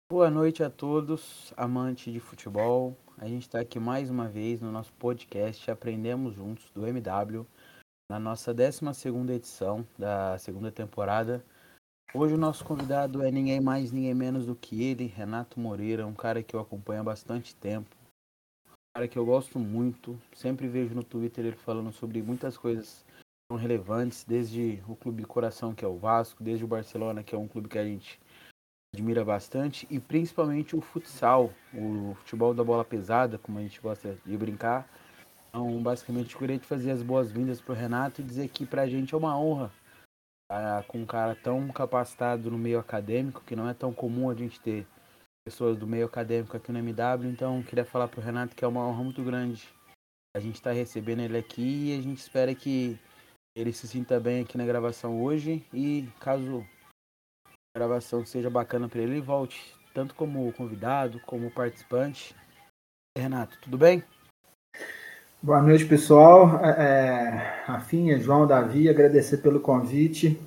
Boa noite a todos, amantes de futebol. A gente está aqui mais uma vez no nosso podcast Aprendemos Juntos do MW, na nossa 12ª edição da segunda temporada. Hoje o nosso convidado é ninguém mais, ninguém menos do que ele, Renato Moreira, um cara que eu acompanho há bastante tempo, um cara que eu gosto muito, sempre vejo no Twitter ele falando sobre muitas coisas que são relevantes, desde o clube de coração que é o Vasco, desde o Barcelona, que é um clube que a gente admira bastante, e principalmente o futsal, o futebol da bola pesada, como a gente gosta de brincar. Então, basicamente, eu queria te fazer as boas-vindas para o Renato e dizer que para a gente é uma honra estar com um cara tão capacitado no meio acadêmico, que não é tão comum a gente ter pessoas do meio acadêmico aqui no MW. Então, queria falar para o Renato que é uma honra muito grande a gente estar recebendo ele aqui, e a gente espera que ele se sinta bem aqui na gravação hoje, e caso gravação seja bacana para ele volte, tanto como convidado, como participante. Renato, tudo bem? Boa noite, pessoal. Rafinha, João, Davi, agradecer pelo convite,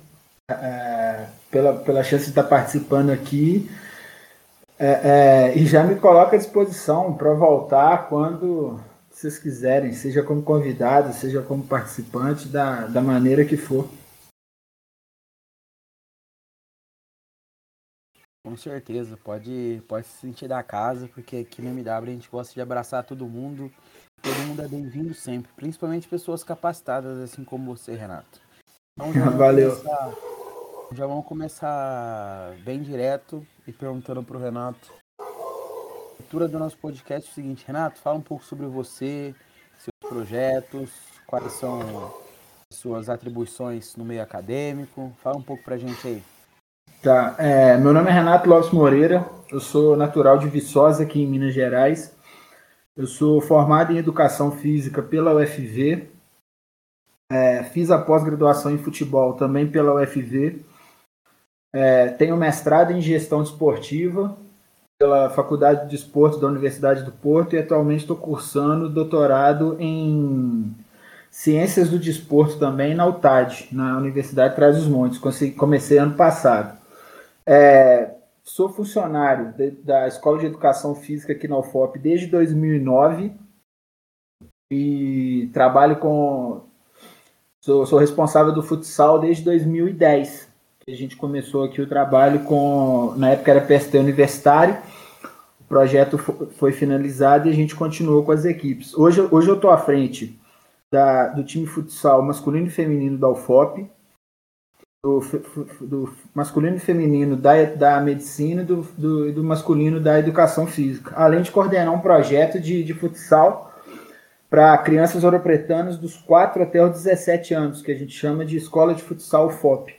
pela chance de estar participando aqui. E já me coloco à disposição para voltar quando vocês quiserem, seja como convidado, seja como participante, da maneira que for. Com certeza, pode se sentir da casa, porque aqui no MW a gente gosta de abraçar todo mundo é bem-vindo sempre, principalmente pessoas capacitadas, assim como você, Renato. Então Valeu. já vamos começar bem direto e perguntando para o Renato. A estrutura do nosso podcast é o seguinte: Renato, fala um pouco sobre você, seus projetos, quais são as suas atribuições no meio acadêmico. Fala um pouco pra gente aí. Tá. Meu nome é Renato Lopes Moreira, eu sou natural de Viçosa, aqui em Minas Gerais. Eu sou formado em Educação Física pela UFV, fiz a pós-graduação em futebol também pela UFV. Tenho mestrado em Gestão Desportiva pela Faculdade de Esportes da Universidade do Porto e atualmente estou cursando doutorado em Ciências do Desporto também na UTAD, na Universidade Trás-os-Montes. Comecei ano passado. Sou funcionário da Escola de Educação Física aqui na UFOP desde 2009 e trabalho com... Sou responsável do futsal desde 2010. A gente começou aqui o trabalho com... Na época era PST universitário. O projeto foi finalizado e a gente continuou com as equipes. Hoje eu estou à frente do time futsal masculino e feminino da UFOP, do masculino e feminino da medicina e do masculino da educação física, além de coordenar um projeto de futsal para crianças ouropretanas dos 4 até os 17 anos, que a gente chama de Escola de Futsal UFOP.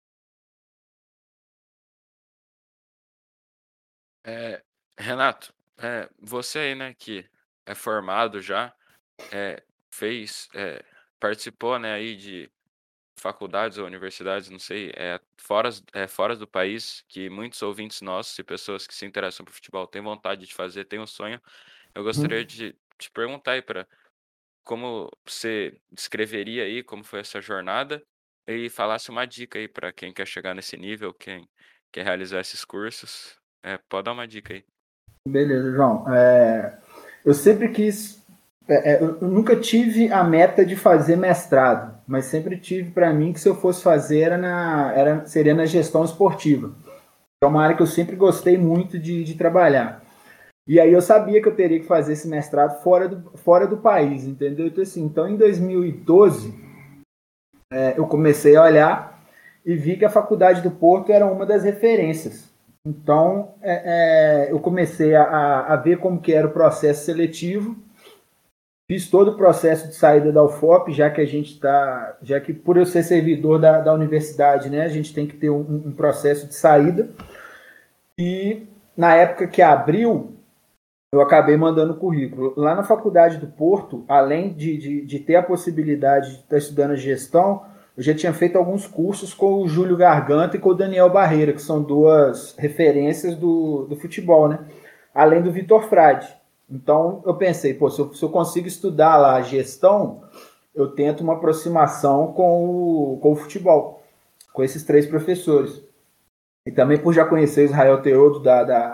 Renato, você aí, né, que é formado já, é, fez, participou, né, aí de faculdades ou universidades, não sei, fora do país, que muitos ouvintes nossos e pessoas que se interessam por futebol têm vontade de fazer, têm um sonho. Eu gostaria de te perguntar aí para como você descreveria aí como foi essa jornada e falasse uma dica aí para quem quer chegar nesse nível, quem quer realizar esses cursos. Pode dar uma dica aí. Beleza, João. Eu sempre quis... eu nunca tive a meta de fazer mestrado, mas sempre tive para mim que se eu fosse fazer seria na gestão esportiva. É uma área que eu sempre gostei muito de trabalhar. E aí eu sabia que eu teria que fazer esse mestrado fora do país, entendeu? Então em 2012, eu comecei a olhar e vi que a Faculdade do Porto era uma das referências. Então, eu comecei a ver como que era o processo seletivo, fiz todo o processo de saída da UFOP, já que por eu ser servidor da universidade, né, a gente tem que ter um processo de saída. E na época que abriu, eu acabei mandando o currículo. Lá na Faculdade do Porto, além de ter a possibilidade de estar estudando gestão, eu já tinha feito alguns cursos com o Júlio Garganta e com o Daniel Barreira, que são duas referências do futebol, né? Além do Vitor Frade. Então eu pensei, se eu consigo estudar lá a gestão, eu tento uma aproximação com o futebol, com esses 3 professores. E também por já conhecer o Israel Teodo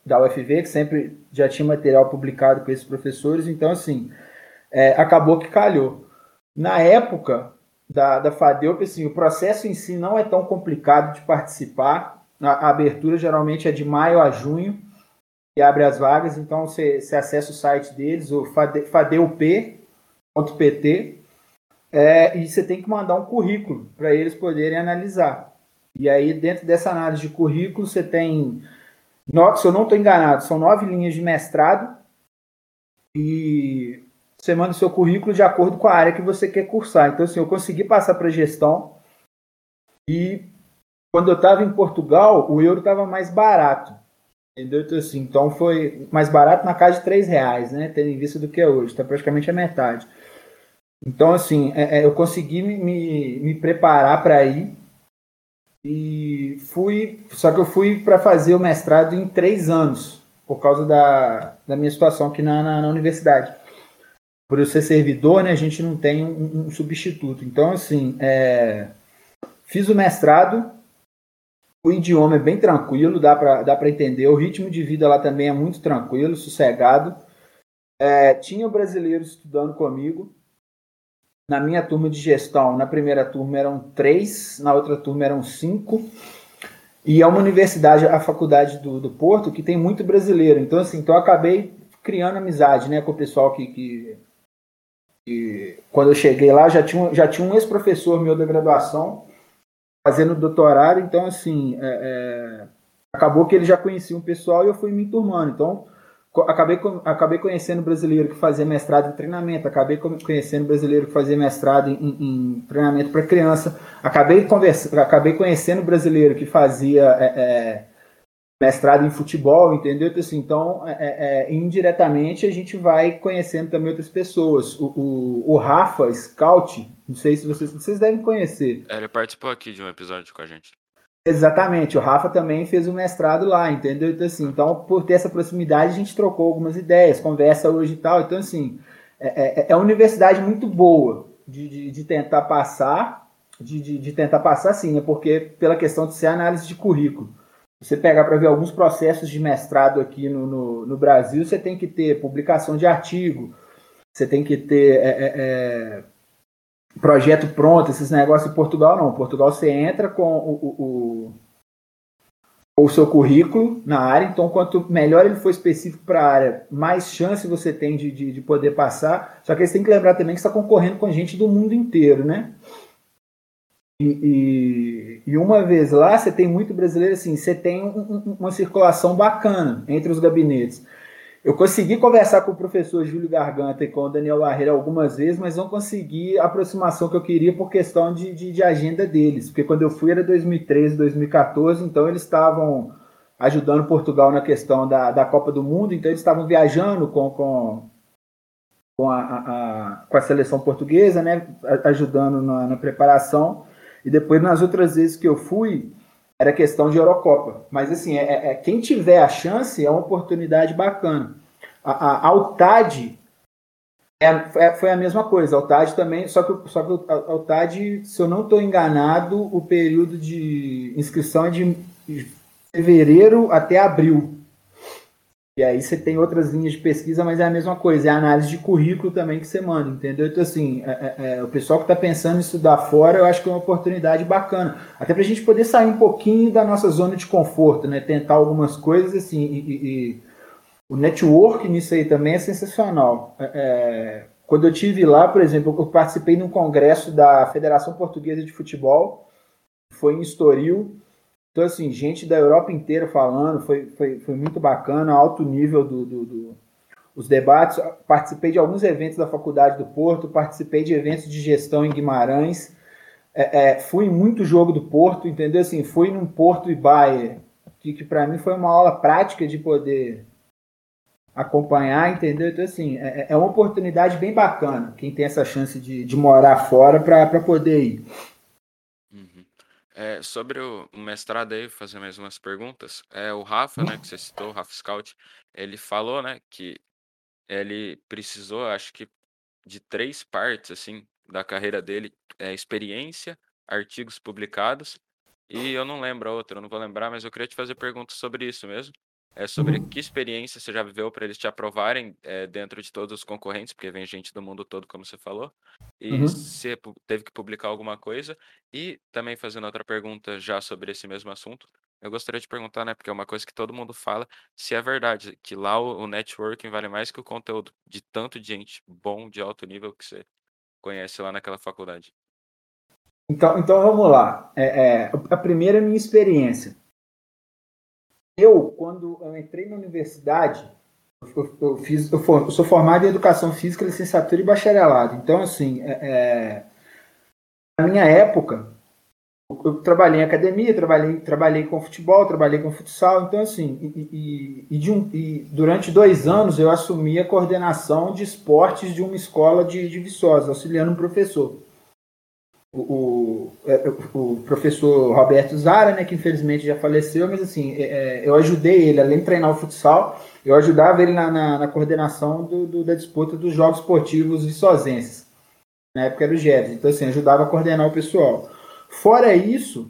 da UFV, que sempre já tinha material publicado com esses professores, então, assim, acabou que calhou. Na época da FADEUP, assim, o processo em si não é tão complicado de participar, a abertura geralmente é de maio a junho, e abre as vagas, então você acessa o site deles, o fadeup.pt, e você tem que mandar um currículo para eles poderem analisar. E aí, dentro dessa análise de currículo, você tem, se eu não estou enganado, são 9 linhas de mestrado, e você manda o seu currículo de acordo com a área que você quer cursar. Então, assim, eu consegui passar para gestão, e quando eu estava em Portugal, o euro estava mais barato. Entendeu? Então, assim, então foi mais barato na casa de R$3, né? Tendo em vista do que é hoje, está praticamente a metade. Então, assim, eu consegui me preparar para ir e fui. Só que eu fui para fazer o mestrado em 3 anos, por causa da minha situação aqui na universidade. Por eu ser servidor, né, a gente não tem um substituto. Então, assim, fiz o mestrado. O idioma é bem tranquilo, dá para entender. O ritmo de vida lá também é muito tranquilo, sossegado. Tinha brasileiros estudando comigo. Na minha turma de gestão, na primeira turma eram 3, na outra turma eram 5. E é uma universidade, a faculdade do Porto, que tem muito brasileiro. Então, assim, então eu acabei criando amizade, né, com o pessoal que quando eu cheguei lá já tinha um ex-professor meu da graduação fazendo doutorado. Então, assim, acabou que ele já conhecia um pessoal e eu fui me enturmando. Então, acabei conhecendo brasileiro que fazia mestrado em treinamento, acabei conhecendo brasileiro que fazia mestrado em treinamento para criança, acabei conhecendo brasileiro que fazia mestrado em futebol, entendeu? Então, indiretamente a gente vai conhecendo também outras pessoas. O Rafa Scout, não sei se vocês devem conhecer. Ele participou aqui de um episódio com a gente. Exatamente, o Rafa também fez o mestrado lá, entendeu? Então, assim, por ter essa proximidade, a gente trocou algumas ideias, conversa hoje e tal. Então, assim, é uma universidade muito boa de tentar passar, de tentar passar, sim, né? Porque pela questão de ser análise de currículo. Você pegar para ver alguns processos de mestrado aqui no Brasil, você tem que ter publicação de artigo, você tem que ter projeto pronto, esses negócios. Em Portugal não. Em Portugal você entra com o seu currículo na área, então quanto melhor ele for específico para a área, mais chance você tem de poder passar. Só que você tem que lembrar também que você está concorrendo com gente do mundo inteiro, né? E uma vez lá, você tem muito brasileiro, assim, você tem uma circulação bacana entre os gabinetes. Eu consegui conversar com o professor Júlio Garganta e com o Daniel Barreira algumas vezes, mas não consegui a aproximação que eu queria por questão de agenda deles. Porque quando eu fui era 2013, 2014, então eles estavam ajudando Portugal na questão da Copa do Mundo, então eles estavam viajando com a seleção portuguesa, né, ajudando na preparação. E depois, nas outras vezes que eu fui, era questão de Eurocopa. Mas, assim, quem tiver a chance, é uma oportunidade bacana. A UTAD foi a mesma coisa. A UTAD também, só que a UTAD, se eu não estou enganado, o período de inscrição é de fevereiro até abril. E aí você tem outras linhas de pesquisa, mas é a mesma coisa, é a análise de currículo também que você manda, entendeu? Então, assim, o pessoal que está pensando em estudar fora, eu acho que é uma oportunidade bacana. Até para a gente poder sair um pouquinho da nossa zona de conforto, né? Tentar algumas coisas, assim, e o network nisso aí também é sensacional. Quando eu tive lá, por exemplo, eu participei de um congresso da Federação Portuguesa de Futebol, foi em Estoril. Então, assim, gente da Europa inteira falando, foi muito bacana, alto nível os debates. Participei de alguns eventos da Faculdade do Porto, participei de eventos de gestão em Guimarães, fui em muito jogo do Porto, entendeu? Assim, fui num Porto e Bayern, que para mim foi uma aula prática de poder acompanhar, entendeu? Então, assim, é uma oportunidade bem bacana, quem tem essa chance de morar fora para poder ir. Uhum. Sobre o mestrado aí, vou fazer mais umas perguntas. O Rafa, né, que você citou, o Rafa Scout, ele falou, né, que ele precisou, acho que, de 3 partes, assim, da carreira dele: experiência, artigos publicados, e eu não lembro a outra, eu não vou lembrar, mas eu queria te fazer perguntas sobre isso mesmo. sobre que experiência você já viveu para eles te aprovarem dentro de todos os concorrentes, porque vem gente do mundo todo, como você falou, e Uhum. você teve que publicar alguma coisa. E também fazendo outra pergunta já sobre esse mesmo assunto, eu gostaria de perguntar, né, porque é uma coisa que todo mundo fala, se é verdade que lá o networking vale mais que o conteúdo de tanto de gente bom, de alto nível que você conhece lá naquela faculdade. Então vamos lá. A primeira é a minha experiência. Quando eu entrei na universidade, eu sou formado em Educação Física, licenciatura e bacharelado. Então, assim, na minha época, eu trabalhei em academia, trabalhei com futebol, trabalhei com futsal. Então, assim, durante 2 anos eu assumi a coordenação de esportes de uma escola de Viçosa, auxiliando um professor. O professor Roberto Zara, né, que infelizmente já faleceu, mas assim, eu ajudei ele, além de treinar o futsal, eu ajudava ele na coordenação da disputa dos Jogos Esportivos viçosenses. Na época era o GEDS, então assim, ajudava a coordenar o pessoal. Fora isso,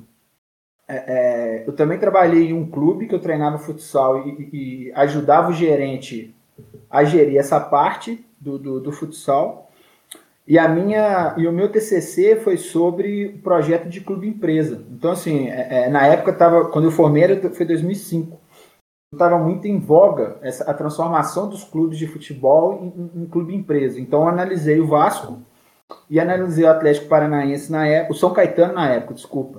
eu também trabalhei em um clube que eu treinava futsal e ajudava o gerente a gerir essa parte do futsal. E o meu TCC foi sobre o projeto de clube empresa. Então, assim, na época, quando eu formei, foi 2005. Estava muito em voga a transformação dos clubes de futebol em clube empresa. Então, eu analisei o Vasco e analisei o Atlético Paranaense na época, o São Caetano na época, desculpa,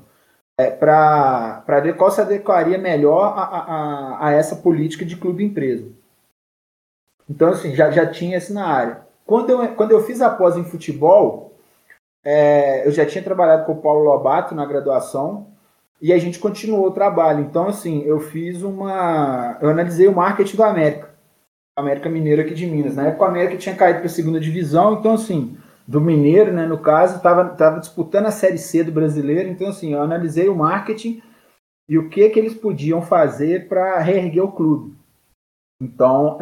para ver qual se adequaria melhor a essa política de clube empresa. Então, assim, já tinha isso na área. Quando eu fiz a pós em futebol, eu já tinha trabalhado com o Paulo Lobato na graduação e a gente continuou o trabalho. Então, assim, eu analisei o marketing do América Mineiro aqui de Minas. Na época, o América tinha caído para a segunda divisão, então, assim, do Mineiro, né, no caso, estava disputando a Série C do Brasileiro. Então, assim, eu analisei o marketing e o que eles podiam fazer para reerguer o clube. Então,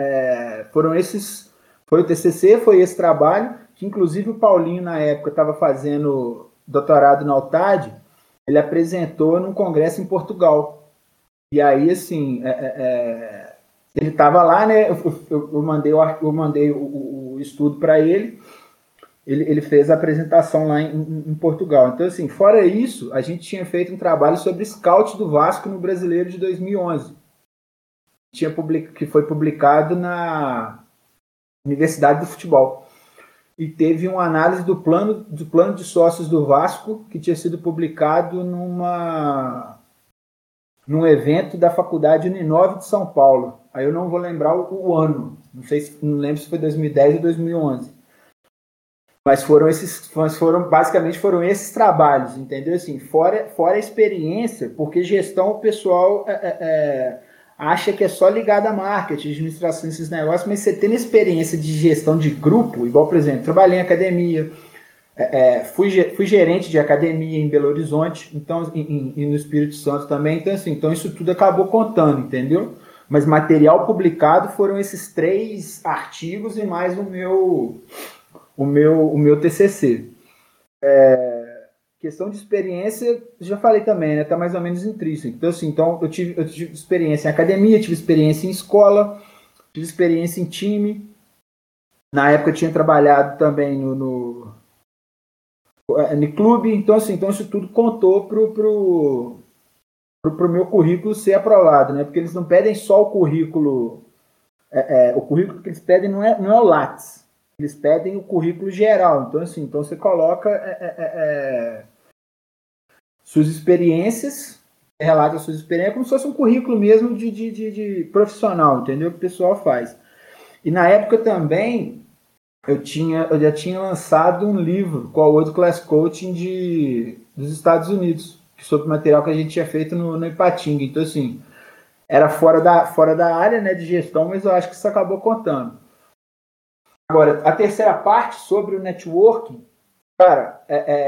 foi o TCC, foi esse trabalho, que inclusive o Paulinho, na época, estava fazendo doutorado na UTAD, ele apresentou num congresso em Portugal. E aí, assim, ele estava lá, né? Eu mandei o estudo para ele, ele fez a apresentação lá em Portugal. Então, assim, fora isso, a gente tinha feito um trabalho sobre scout do Vasco no Brasileiro de 2011, que foi publicado na Universidade do Futebol. E teve uma análise do plano de sócios do Vasco, que tinha sido publicado num evento da Faculdade Uninove de São Paulo. Aí eu não vou lembrar o ano, não lembro se foi 2010 ou 2011. Mas basicamente foram esses trabalhos, entendeu? Assim, fora a experiência, porque gestão o pessoal acha que é só ligado a marketing, administração, esses negócios, mas você tendo experiência de gestão de grupo, igual, por exemplo, trabalhei em academia, fui gerente de academia em Belo Horizonte, então, e no Espírito Santo também, então, assim, então isso tudo acabou contando, entendeu? Mas material publicado foram esses 3 artigos e mais o meu TCC. Questão de experiência, já falei também, né? Tá mais ou menos intrínseco. Então, assim, eu tive experiência em academia, tive experiência em escola, tive experiência em time. Na época eu tinha trabalhado também no clube. Então, assim, isso tudo contou pro meu currículo ser aprovado, né? Porque eles não pedem só o currículo. O currículo que eles pedem não é o Lattes. Eles pedem o currículo geral. Então, assim, você coloca suas experiências, relata suas experiências, como se fosse um currículo mesmo de profissional, entendeu? Que o pessoal faz. E na época também, eu já tinha lançado um livro com a World Class Coaching dos Estados Unidos, sobre o material que a gente tinha feito no Ipatinga. Então, assim, era fora da área, né, de gestão, mas eu acho que isso acabou contando. Agora, a terceira parte sobre o networking, cara,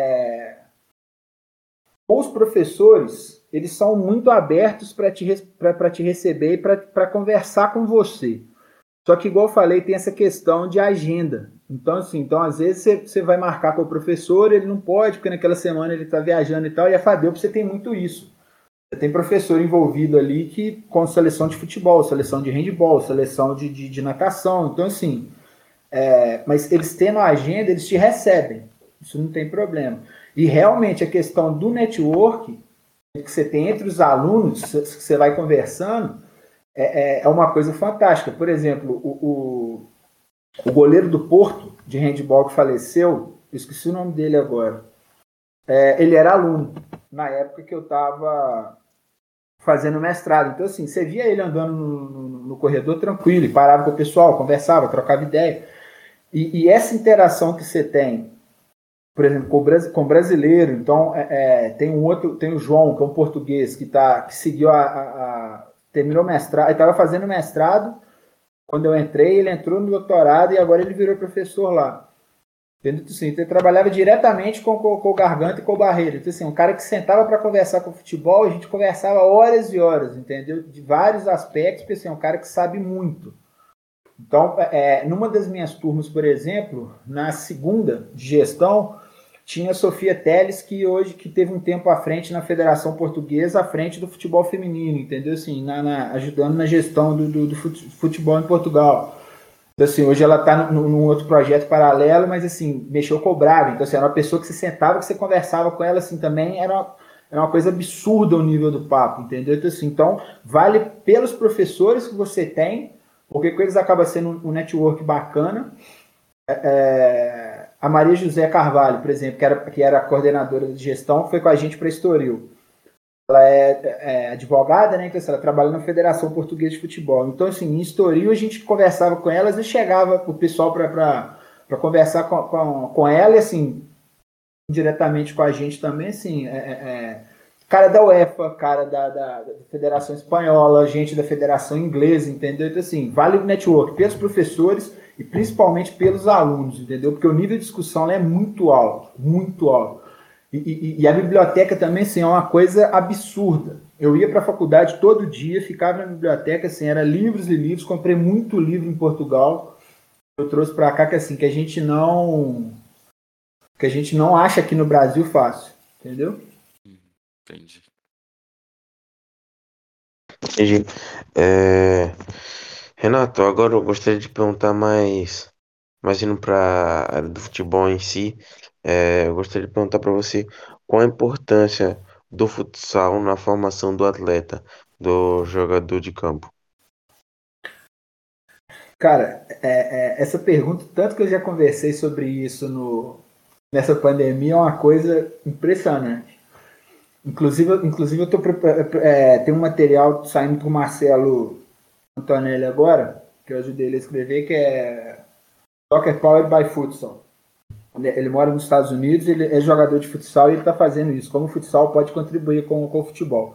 os professores, eles são muito abertos para te receber e para conversar com você. Só que, igual eu falei, tem essa questão de agenda. Então, assim, às vezes você vai marcar com o professor, ele não pode, porque naquela semana ele está viajando e tal, e a FADEUP você tem muito isso. Você tem professor envolvido ali que com seleção de futebol, seleção de handebol, seleção de natação. Então, assim, mas eles tendo a agenda, eles te recebem. Isso não tem problema. E realmente a questão do network que você tem entre os alunos, que você vai conversando, é uma coisa fantástica. Por exemplo, o goleiro do Porto, de handebol, que faleceu, eu esqueci o nome dele agora, ele era aluno na época que eu estava fazendo mestrado. Então, assim, você via ele andando no corredor tranquilo, e parava com o pessoal, conversava, trocava ideia. E essa interação que você tem, por exemplo, com o brasileiro, então tem o João, que é um português, que seguiu terminou o mestrado, ele estava fazendo mestrado, quando eu entrei, ele entrou no doutorado e agora ele virou professor lá. Entendeu? Assim, então, ele trabalhava diretamente com o Garganta e com o Barreiro. Então, assim, um cara que sentava para conversar com o futebol, a gente conversava horas e horas, entendeu? De vários aspectos, porque assim, é um cara que sabe muito. Então, numa das minhas turmas, por exemplo, na segunda de gestão, tinha a Sofia Teles, que teve um tempo à frente na Federação Portuguesa, à frente do futebol feminino, entendeu? Assim, ajudando na gestão do futebol em Portugal. Então, assim, hoje ela está num outro projeto paralelo, mas, assim, mexeu com o Braga. Então, assim, era uma pessoa que você sentava, que você conversava com ela, assim, também era uma coisa absurda o nível do papo, entendeu? Então, assim, vale pelos professores que você tem, porque com eles acaba sendo um network bacana. A Maria José Carvalho, por exemplo, que era a coordenadora de gestão, foi com a gente para Estoril. Ela é advogada, né? Então, ela trabalha na Federação Portuguesa de Futebol. Então, assim, em Estoril, a gente conversava com elas e chegava o pessoal para conversar com ela e, assim, diretamente com a gente também, assim, cara da UEFA, cara da Federação Espanhola, gente da Federação Inglesa, entendeu? Então, assim, vale o network pelos professores e principalmente pelos alunos, entendeu? Porque o nível de discussão é muito alto, muito alto. E a biblioteca também, assim, é uma coisa absurda. Eu ia para a faculdade todo dia, ficava na biblioteca, assim, era livros e livros, comprei muito livro em Portugal, eu trouxe para cá, que assim, que a gente não acha aqui no Brasil fácil, entendeu? Entendi. Entendi. Renato, agora eu gostaria de perguntar mais indo para a área do futebol em si. Eu gostaria de perguntar para você qual a importância do futsal na formação do atleta, do jogador de campo. Cara, essa pergunta, tanto que eu já conversei sobre isso nessa pandemia, é uma coisa impressionante. Inclusive eu tem um material saindo com o Marcelo Antonelli agora, que eu ajudei ele a escrever, que é Soccer Powered by Futsal. Ele mora nos Estados Unidos, ele é jogador de futsal e ele está fazendo isso. Como o futsal pode contribuir com o futebol.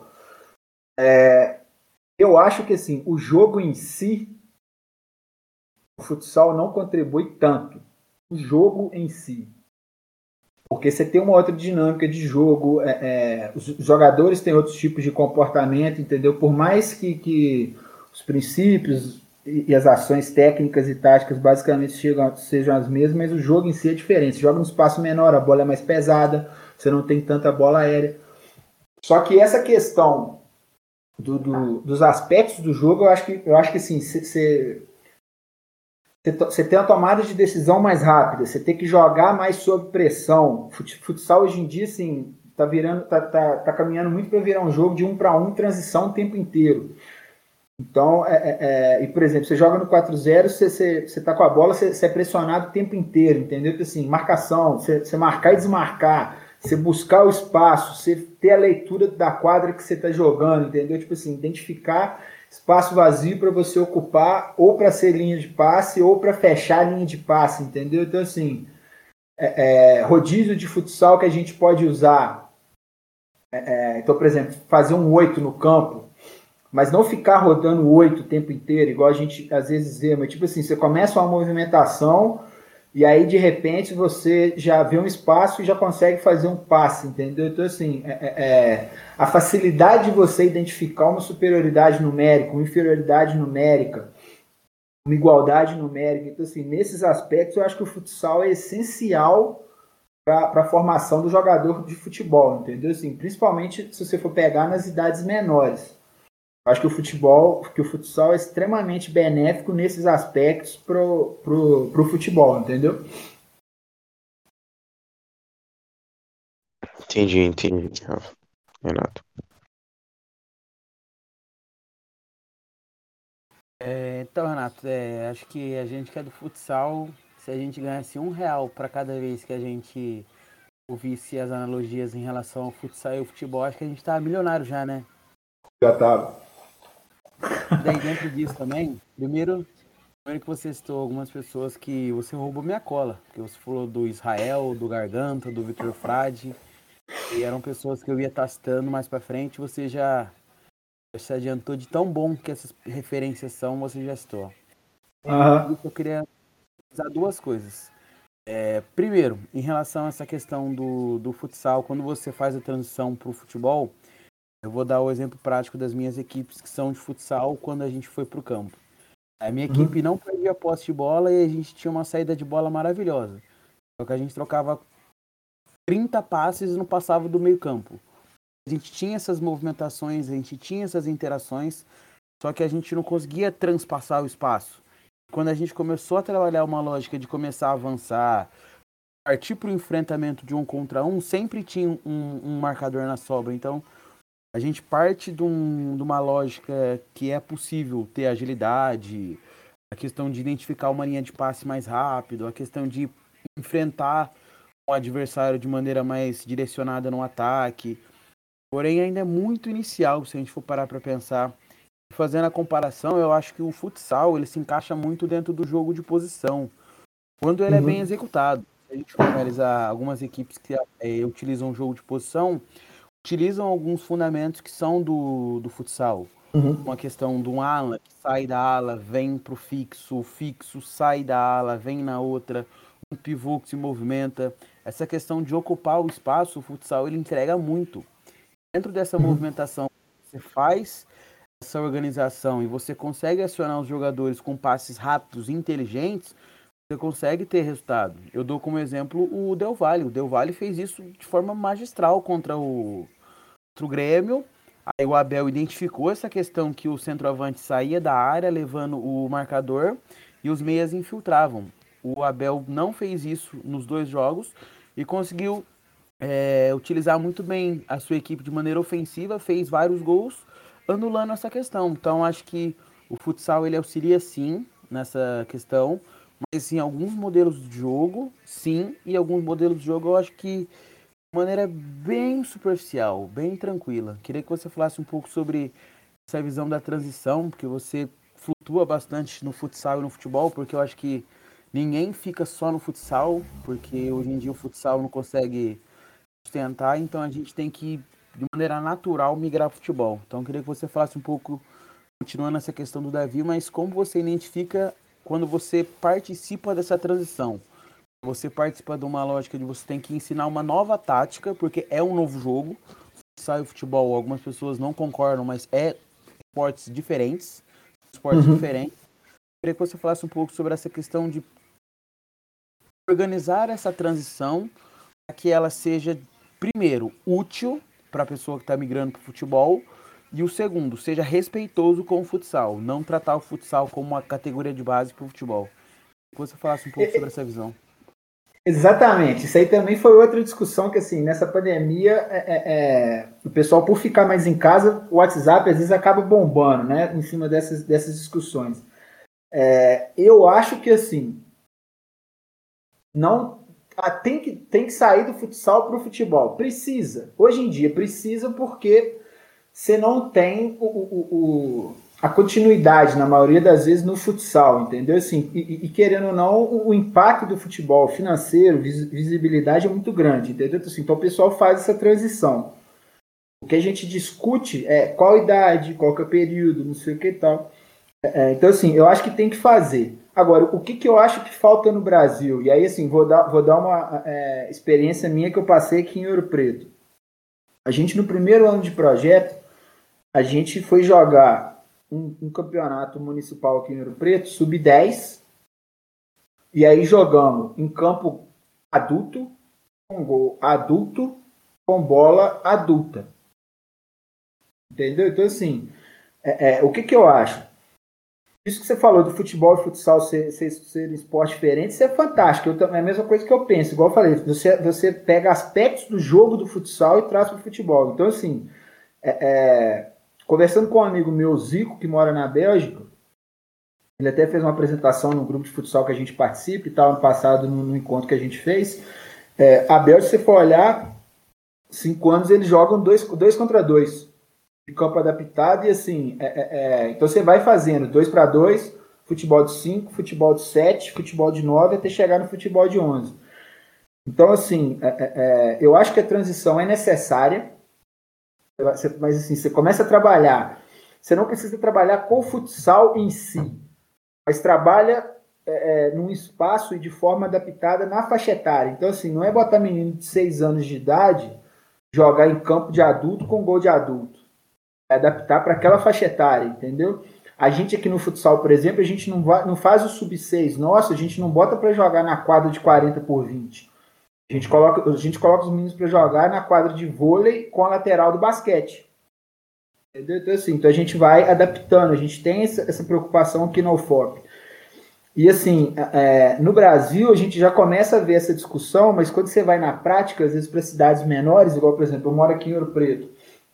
Eu acho que assim, o jogo em si, o futsal não contribui tanto. O jogo em si. Porque você tem uma outra dinâmica de jogo, os jogadores têm outros tipos de comportamento, entendeu? Por mais que os princípios e as ações técnicas e táticas basicamente sejam as mesmas, mas o jogo em si é diferente. Você joga num espaço menor, a bola é mais pesada, você não tem tanta bola aérea. Só que essa questão dos aspectos do jogo, eu acho que assim, você tem uma tomada de decisão mais rápida, você tem que jogar mais sob pressão. Futsal hoje em dia, assim, tá caminhando muito para virar um jogo de 1 para 1, transição o tempo inteiro. Então, e por exemplo, você joga no 4-0, você tá com a bola, você é pressionado o tempo inteiro, entendeu? Então, assim, marcação, você marcar e desmarcar, você buscar o espaço, você ter a leitura da quadra que você tá jogando, entendeu? Tipo assim, identificar espaço vazio para você ocupar, ou para ser linha de passe, ou para fechar a linha de passe, entendeu? Então, assim, rodízio de futsal que a gente pode usar. Então, por exemplo, fazer um 8 no campo, mas não ficar rodando 8 o tempo inteiro, igual a gente às vezes vê, mas tipo assim, você começa uma movimentação e aí de repente você já vê um espaço e já consegue fazer um passe, entendeu? Então assim, a facilidade de você identificar uma superioridade numérica, uma inferioridade numérica, uma igualdade numérica, então assim, nesses aspectos eu acho que o futsal é essencial para a formação do jogador de futebol, entendeu? Assim, principalmente se você for pegar nas idades menores. Eu acho que o futsal é extremamente benéfico nesses aspectos pro futebol, entendeu? Entendi, Renato. Então, Renato, acho que a gente que é do futsal, se a gente ganhasse R$ 1 para cada vez que a gente ouvisse as analogias em relação ao futsal e ao futebol, acho que a gente tá milionário já, né? Já tava. Daí dentro disso também, primeiro que você citou algumas pessoas que você roubou minha cola, porque você falou do Israel, do Garganta, do Vitor Frade, e eram pessoas que eu ia estar citando mais para frente, você já se adiantou de tão bom que essas referências são, você já citou. Uhum. Eu queria usar duas coisas. Primeiro, em relação a essa questão do futsal, quando você faz a transição para o futebol, eu vou dar o exemplo prático das minhas equipes que são de futsal quando a gente foi para o campo. A minha equipe não perdia posse de bola e a gente tinha uma saída de bola maravilhosa. Só que a gente trocava 30 passes e não passava do meio campo. A gente tinha essas movimentações, a gente tinha essas interações, só que a gente não conseguia transpassar o espaço. Quando a gente começou a trabalhar uma lógica de começar a avançar, partir para o enfrentamento de 1 contra 1, sempre tinha um marcador na sobra. Então, a gente parte de uma lógica que é possível ter agilidade, a questão de identificar uma linha de passe mais rápido, a questão de enfrentar o adversário de maneira mais direcionada no ataque. Porém, ainda é muito inicial, se a gente for parar para pensar. Fazendo a comparação, eu acho que o futsal ele se encaixa muito dentro do jogo de posição, quando ele é bem executado. Se a gente for analisar algumas equipes que utilizam o jogo de posição, utilizam alguns fundamentos que são do futsal. Uma questão de um ala que sai da ala, vem para o fixo sai da ala, vem na outra, um pivô que se movimenta. Essa questão de ocupar o espaço, o futsal ele entrega muito. Dentro dessa movimentação, você faz essa organização e você consegue acionar os jogadores com passes rápidos e inteligentes, você consegue ter resultado. Eu dou como exemplo o Del Valle. O Del Valle fez isso de forma magistral contra o Grêmio. Aí o Abel identificou essa questão que o centroavante saía da área levando o marcador e os meias infiltravam. O Abel não fez isso nos 2 jogos e conseguiu utilizar muito bem a sua equipe de maneira ofensiva, fez vários gols, anulando essa questão. Então, acho que o futsal ele auxilia sim nessa questão, mas em alguns modelos de jogo, sim, e alguns modelos de jogo eu acho que de maneira bem superficial, bem tranquila. Queria que você falasse um pouco sobre essa visão da transição, porque você flutua bastante no futsal e no futebol, porque eu acho que ninguém fica só no futsal, porque hoje em dia o futsal não consegue sustentar, então a gente tem que, de maneira natural, migrar para o futebol. Então eu queria que você falasse um pouco, continuando essa questão do Davi, mas como você identifica quando você participa dessa transição? Você participa de uma lógica de você tem que ensinar uma nova tática, porque é um novo jogo. Futsal e futebol, algumas pessoas não concordam, mas é esportes diferentes. Queria que você falasse um pouco sobre essa questão de organizar essa transição para que ela seja, primeiro, útil para a pessoa que está migrando para o futebol, e o segundo, seja respeitoso com o futsal, não tratar o futsal como uma categoria de base para o futebol. Que você falasse um pouco sobre essa visão. Exatamente, isso aí também foi outra discussão que, assim, nessa pandemia, o pessoal, por ficar mais em casa, o WhatsApp às vezes acaba bombando, né, em cima dessas discussões. Eu acho que, assim, não tem que sair do futsal para o futebol. Precisa. Hoje em dia precisa porque você não tem a continuidade, na maioria das vezes, no futsal, entendeu? Assim, e querendo ou não, o impacto do futebol financeiro, visibilidade é muito grande, entendeu? Assim, então o pessoal faz essa transição. O que a gente discute é qual idade, qual que é o período, não sei o que e tal. Então, assim, eu acho que tem que fazer. Agora, o que eu acho que falta no Brasil? E aí, assim, vou dar uma experiência minha que eu passei aqui em Ouro Preto. A gente, no primeiro ano de projeto, a gente foi jogar um campeonato municipal aqui em Ouro Preto, sub-10, e aí jogamos em campo adulto, com gol adulto com bola adulta. Entendeu? Então, assim, o que eu acho? Isso que você falou do futebol e futsal ser esporte diferente, isso é fantástico. É a mesma coisa que eu penso. Igual eu falei, você pega aspectos do jogo do futsal e traz para o futebol. Então, assim, conversando com um amigo meu, Zico, que mora na Bélgica, ele até fez uma apresentação no grupo de futsal que a gente participa e tal, ano passado, no encontro que a gente fez. A Bélgica, se você for olhar, 5 anos eles jogam 2 contra 2. De campo adaptado e assim, então você vai fazendo 2-2, futebol de 5, futebol de 7, futebol de 9, até chegar no futebol de 11. Então, assim, eu acho que a transição é necessária, mas assim, você começa a trabalhar, você não precisa trabalhar com o futsal em si, mas trabalha num espaço e de forma adaptada na faixa etária. Então, assim, não é botar menino de 6 anos de idade jogar em campo de adulto com gol de adulto. Adaptar para aquela faixa etária, entendeu? A gente aqui no futsal, por exemplo, a gente não faz o sub-6 nosso, a gente não bota para jogar na quadra de 40x20. A gente coloca os meninos para jogar na quadra de vôlei com a lateral do basquete. Entendeu? Então, assim, a gente vai adaptando, a gente tem essa preocupação aqui no UFOP. E assim, no Brasil a gente já começa a ver essa discussão, mas quando você vai na prática, às vezes para cidades menores, igual, por exemplo, eu moro aqui em Ouro Preto,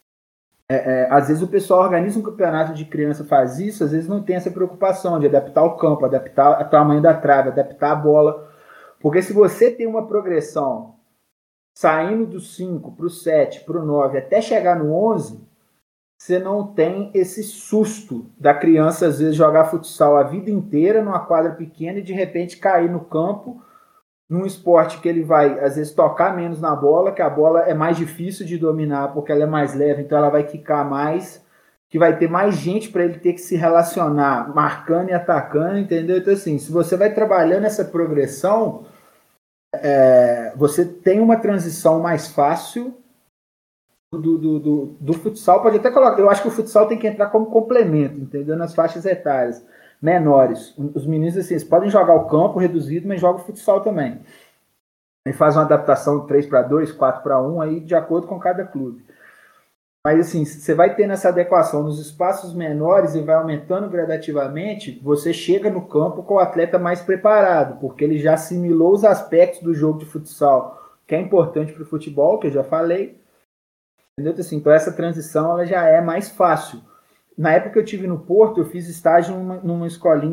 às vezes o pessoal organiza um campeonato de criança, faz isso, às vezes não tem essa preocupação de adaptar o campo, adaptar o tamanho da trave, adaptar a bola. Porque se você tem uma progressão saindo do 5 para o 7, para o 9, até chegar no 11, você não tem esse susto da criança, às vezes, jogar futsal a vida inteira numa quadra pequena e de repente cair no campo num esporte que ele vai, às vezes, tocar menos na bola, que a bola é mais difícil de dominar porque ela é mais leve, então ela vai quicar mais, que vai ter mais gente para ele ter que se relacionar, marcando e atacando, entendeu? Então, assim, se você vai trabalhando essa progressão, você tem uma transição mais fácil do futsal. Pode até colocar, eu acho que o futsal tem que entrar como complemento, entendeu? Nas faixas etárias menores. Os meninos, assim, eles podem jogar o campo reduzido, mas jogam futsal também. Aí faz uma adaptação 3-2, 4-1, aí de acordo com cada clube. Mas, assim, você vai tendo essa adequação nos espaços menores e vai aumentando gradativamente, você chega no campo com o atleta mais preparado, porque ele já assimilou os aspectos do jogo de futsal, que é importante para o futebol, que eu já falei. Entendeu? Assim, então, essa transição ela já é mais fácil. Na época que eu estive no Porto, eu fiz estágio numa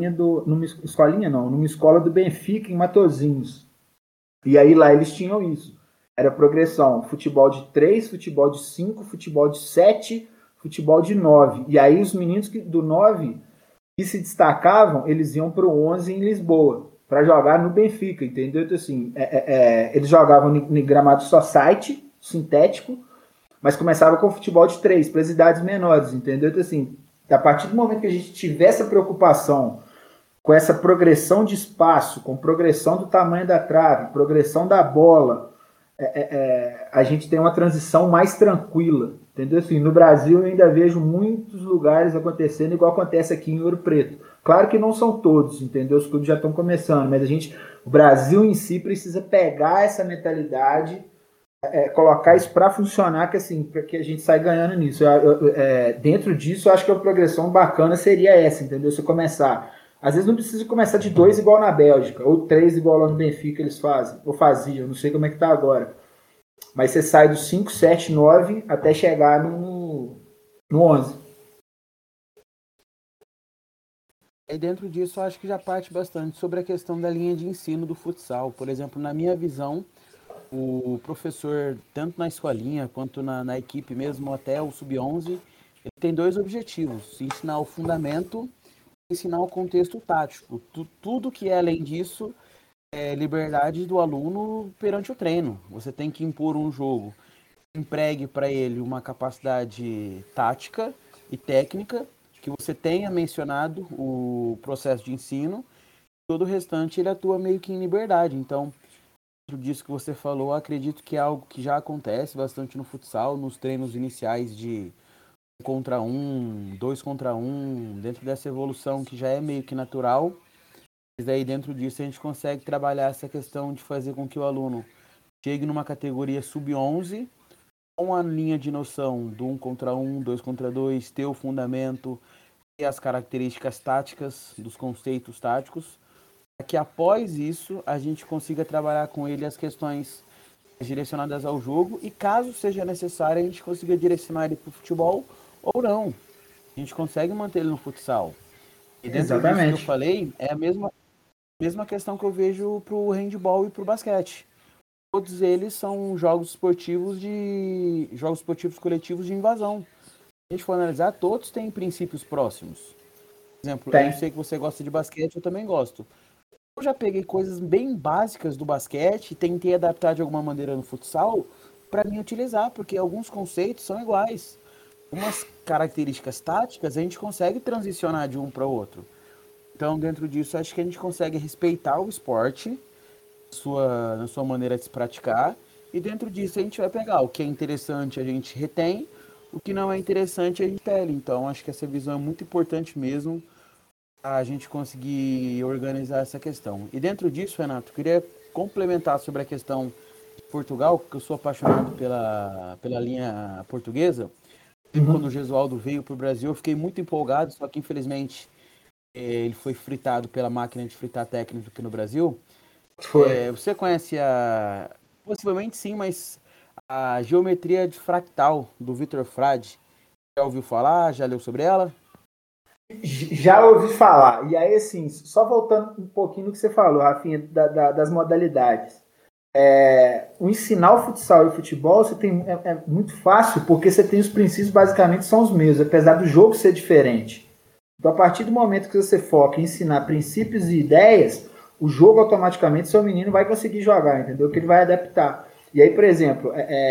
escola do Benfica, em Matosinhos. E aí lá eles tinham isso. Era progressão, futebol de 3, futebol de 5, futebol de 7, futebol de 9. E aí os meninos do 9 que se destacavam, eles iam para o 11 em Lisboa, para jogar no Benfica, entendeu? Então, assim, eles jogavam em gramado society, sintético, mas começava com futebol de 3, para as idades menores, entendeu? Então, assim, a partir do momento que a gente tiver essa preocupação com essa progressão de espaço, com progressão do tamanho da trave, progressão da bola, a gente tem uma transição mais tranquila, entendeu? Assim, no Brasil eu ainda vejo muitos lugares acontecendo igual acontece aqui em Ouro Preto. Claro que não são todos, entendeu? Os clubes já estão começando, mas o Brasil em si precisa pegar essa mentalidade, colocar isso para funcionar, que assim, para que a gente saia ganhando nisso. Dentro disso, eu acho que a progressão bacana seria essa, entendeu? Se começar, às vezes não precisa começar de 2 igual na Bélgica, ou 3 igual lá no Benfica eles fazem, ou faziam, não sei como é que tá agora. Mas você sai do 5, 7, 9 até chegar no 11. E dentro disso, eu acho que já parte bastante sobre a questão da linha de ensino do futsal. Por exemplo, na minha visão, o professor, tanto na escolinha quanto na equipe mesmo, até o sub-11, ele tem 2 objetivos: ensinar o fundamento e ensinar o contexto tático. Tudo que é além disso é liberdade do aluno perante o treino. Você tem que impor um jogo que empregue para ele uma capacidade tática e técnica, que você tenha mencionado o processo de ensino, todo o restante ele atua meio que em liberdade. Então, dentro disso que você falou, acredito que é algo que já acontece bastante no futsal, nos treinos iniciais de 1 contra 1, 2 contra 1, dentro dessa evolução que já é meio que natural. Mas aí dentro disso a gente consegue trabalhar essa questão de fazer com que o aluno chegue numa categoria sub-11, com a linha de noção do 1 contra 1, 2 contra 2, ter o fundamento e as características táticas, dos conceitos táticos, para que após isso a gente consiga trabalhar com ele as questões direcionadas ao jogo e caso seja necessário a gente consiga direcionar ele para o futebol ou não. A gente consegue manter ele no futsal. E dentro disso que eu falei, é a mesma questão que eu vejo para o handball e para o basquete. Todos eles são jogos esportivos coletivos de invasão. Se a gente for analisar, todos têm princípios próximos. Por exemplo, eu sei que você gosta de basquete, eu também gosto. Eu já peguei coisas bem básicas do basquete e tentei adaptar de alguma maneira no futsal para mim utilizar, porque alguns conceitos são iguais. Umas características táticas a gente consegue transicionar de um para o outro. Então, dentro disso, acho que a gente consegue respeitar o esporte na sua maneira de se praticar, e dentro disso a gente vai pegar o que é interessante a gente retém, o que não é interessante a gente pele. Então acho que essa visão é muito importante mesmo, a gente conseguir organizar essa questão. E dentro disso, Renato, queria complementar sobre a questão de Portugal, porque eu sou apaixonado pela linha portuguesa. Quando o Gesualdo veio para o Brasil, eu fiquei muito empolgado, só que infelizmente ele foi fritado pela máquina de fritar técnico aqui no Brasil. Você conhece possivelmente sim, mas a geometria de fractal do Vitor Frade, já ouviu falar? Já leu sobre ela? Já ouvi falar. E aí, assim, só voltando um pouquinho no que você falou, Rafinha, das modalidades. O ensinar o futsal e o futebol é muito fácil, porque você tem os princípios, basicamente, são os mesmos, apesar do jogo ser diferente. Então, a partir do momento que você foca em ensinar princípios e ideias, o jogo automaticamente, seu menino vai conseguir jogar, entendeu? Que ele vai adaptar. E aí, por exemplo,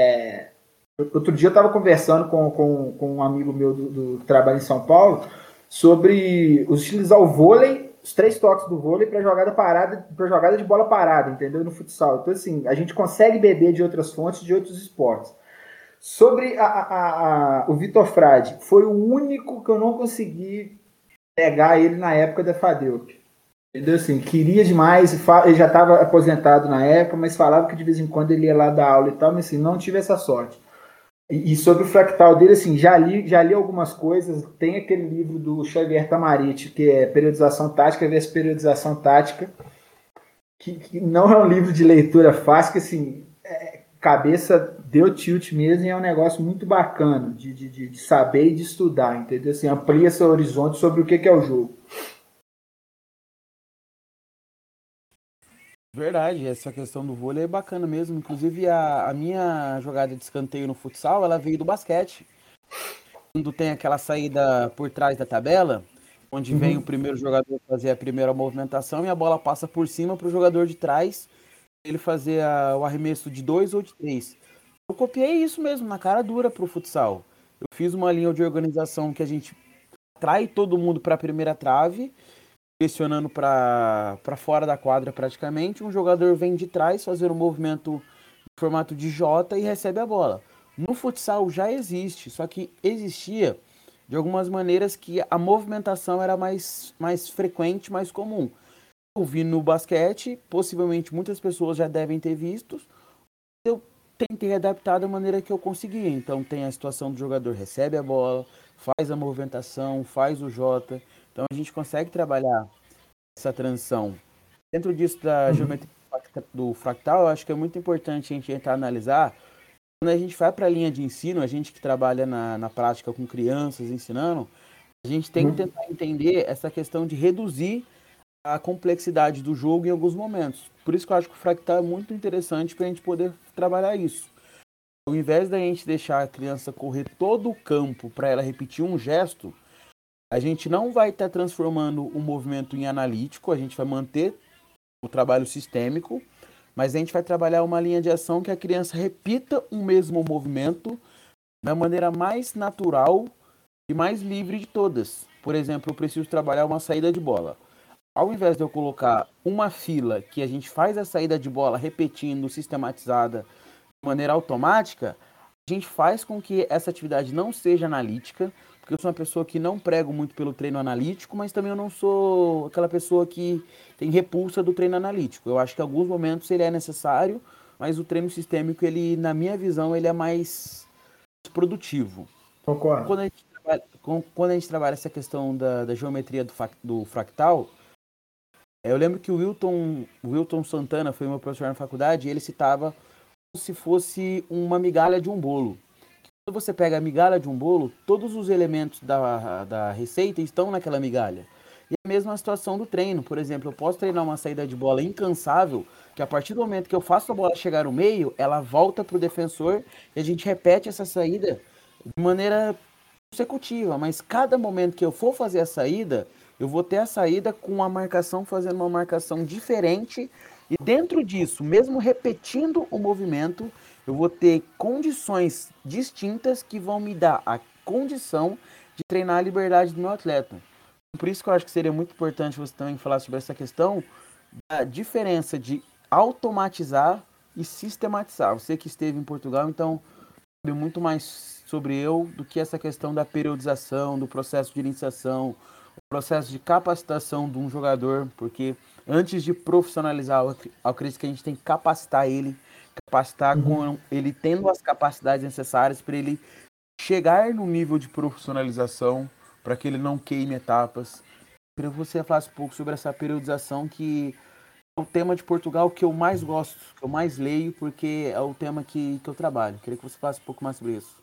outro dia eu estava conversando com um amigo meu do trabalho em São Paulo sobre utilizar o vôlei, os 3 toques do vôlei para jogada de bola parada, entendeu? No futsal. Então, assim, a gente consegue beber de outras fontes, de outros esportes. Sobre o Vitor Frade, foi o único que eu não consegui pegar ele na época da FADEUP. Entendeu? Assim, queria demais, ele já estava aposentado na época, mas falava que de vez em quando ele ia lá dar aula e tal, mas assim, não tive essa sorte. E sobre o fractal dele, assim, já li algumas coisas, tem aquele livro do Xavier Tamarit, que é Periodização Tática versus Periodização Tática, que não é um livro de leitura fácil, que assim, cabeça deu tilt mesmo e é um negócio muito bacana de saber e de estudar, entendeu? Assim, amplia seu horizonte sobre o que é o jogo. Verdade, essa questão do vôlei é bacana mesmo. Inclusive, a minha jogada de escanteio no futsal, ela veio do basquete. Quando tem aquela saída por trás da tabela, onde vem o primeiro jogador fazer a primeira movimentação e a bola passa por cima para o jogador de trás, ele fazer o arremesso de 2 ou de 3. Eu copiei isso mesmo, na cara dura para o futsal. Eu fiz uma linha de organização que a gente atrai todo mundo para a primeira trave, pressionando para fora da quadra praticamente, um jogador vem de trás fazer um movimento em formato de J e recebe a bola. No futsal já existe, só que existia de algumas maneiras que a movimentação era mais frequente, mais comum. Eu vi no basquete, possivelmente muitas pessoas já devem ter visto, eu tentei adaptar da maneira que eu conseguia. Então tem a situação do jogador recebe a bola, faz a movimentação, faz o J. Então a gente consegue trabalhar essa transição. Dentro disso da geometria do fractal, eu acho que é muito importante a gente tentar analisar. Quando a gente vai para a linha de ensino, a gente que trabalha na prática com crianças, ensinando, a gente tem que tentar entender essa questão de reduzir a complexidade do jogo em alguns momentos. Por isso que eu acho que o fractal é muito interessante para a gente poder trabalhar isso. Ao invés da gente deixar a criança correr todo o campo para ela repetir um gesto, a gente não vai estar transformando o movimento em analítico, a gente vai manter o trabalho sistêmico, mas a gente vai trabalhar uma linha de ação que a criança repita o mesmo movimento da maneira mais natural e mais livre de todas. Por exemplo, eu preciso trabalhar uma saída de bola. Ao invés de eu colocar uma fila que a gente faz a saída de bola repetindo, sistematizada, de maneira automática, a gente faz com que essa atividade não seja analítica, porque eu sou uma pessoa que não prego muito pelo treino analítico, mas também eu não sou aquela pessoa que tem repulsa do treino analítico. Eu acho que em alguns momentos ele é necessário, mas o treino sistêmico, ele, na minha visão, ele é mais produtivo. Concordo. Quando a gente trabalha essa questão da geometria do fractal, eu lembro que o Wilton Santana foi meu professor na faculdade, e ele citava como se fosse uma migalha de um bolo. Quando você pega a migalha de um bolo, todos os elementos da receita estão naquela migalha. E a mesma situação do treino. Por exemplo, eu posso treinar uma saída de bola incansável, que a partir do momento que eu faço a bola chegar no meio, ela volta para o defensor e a gente repete essa saída de maneira consecutiva. Mas cada momento que eu for fazer a saída, eu vou ter a saída com a marcação fazendo uma marcação diferente. E dentro disso, mesmo repetindo o movimento, eu vou ter condições distintas que vão me dar a condição de treinar a liberdade do meu atleta. Por isso que eu acho que seria muito importante você também falar sobre essa questão da diferença de automatizar e sistematizar. Você que esteve em Portugal, então, sabe muito mais sobre eu do que essa questão da periodização, do processo de iniciação, o processo de capacitação de um jogador, porque antes de profissionalizar, eu acredito que a gente tem que capacitar com ele tendo as capacidades necessárias para ele chegar no nível de profissionalização, para que ele não queime etapas. Queria que você falasse um pouco sobre essa periodização, que é o tema de Portugal que eu mais gosto, que eu mais leio, porque é o tema que eu trabalho. Queria que você falasse um pouco mais sobre isso.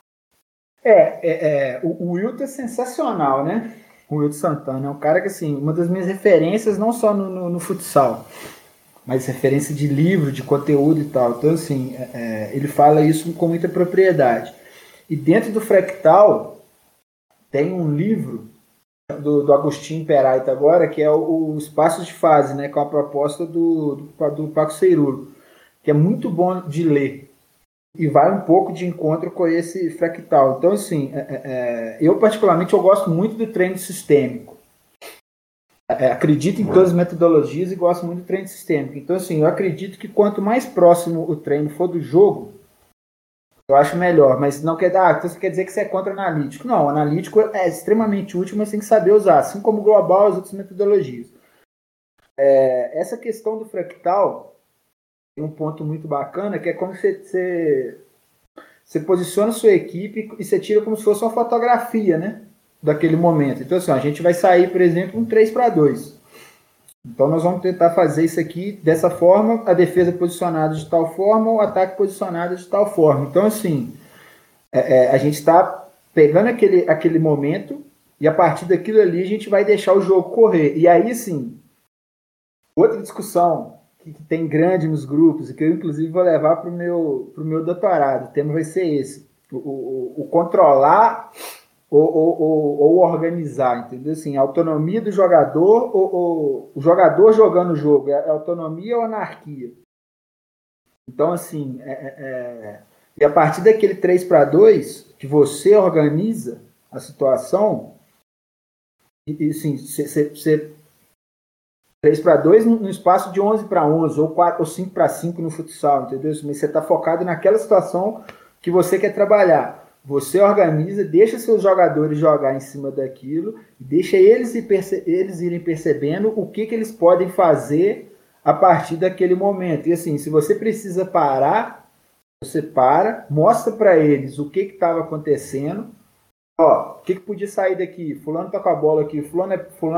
O Wilton é sensacional, né? O Wilton Santana é um cara que, assim, uma das minhas referências, não só no futsal, mas referência de livro, de conteúdo e tal. Então, assim, ele fala isso com muita propriedade. E dentro do fractal, tem um livro do Agostinho Peraita agora, que é o Espaços de Fase, né, com a proposta do Paco Cerulo, que é muito bom de ler e vai um pouco de encontro com esse fractal. Então, assim, eu particularmente eu gosto muito do treino sistêmico. Acredito em todas as metodologias e gosto muito do treino sistêmico. Então, assim, eu acredito que quanto mais próximo o treino for do jogo, eu acho melhor, mas não quer dar. Então você quer dizer que você é contra o analítico? Não, o analítico é extremamente útil, mas tem que saber usar, assim como o global e as outras metodologias. Essa questão do fractal tem um ponto muito bacana, que é como você posiciona a sua equipe e você tira como se fosse uma fotografia, né, daquele momento. Então, assim, a gente vai sair, por exemplo, um 3-2. Então nós vamos tentar fazer isso aqui dessa forma, a defesa posicionada de tal forma, o ataque posicionado de tal forma. Então, assim, a gente está pegando aquele momento e a partir daquilo ali a gente vai deixar o jogo correr. E aí, sim, outra discussão que tem grande nos grupos e que eu, inclusive, vou levar para o meu doutorado, o tema vai ser esse, o controlar ou organizar, entendeu? Assim, a autonomia do jogador ou o jogador jogando o jogo, é autonomia ou anarquia? Então, assim, e a partir daquele 3-2, que você organiza a situação, e assim, você 3-2 no espaço de 11-11, ou 5-5 no futsal, entendeu? Mas você está focado naquela situação que você quer trabalhar. Você organiza, deixa seus jogadores jogar em cima daquilo, deixa eles irem percebendo o que eles podem fazer a partir daquele momento. E assim, se você precisa parar, você para, mostra para eles o que estava acontecendo. Ó, o que podia sair daqui? Fulano tá com a bola aqui, fulano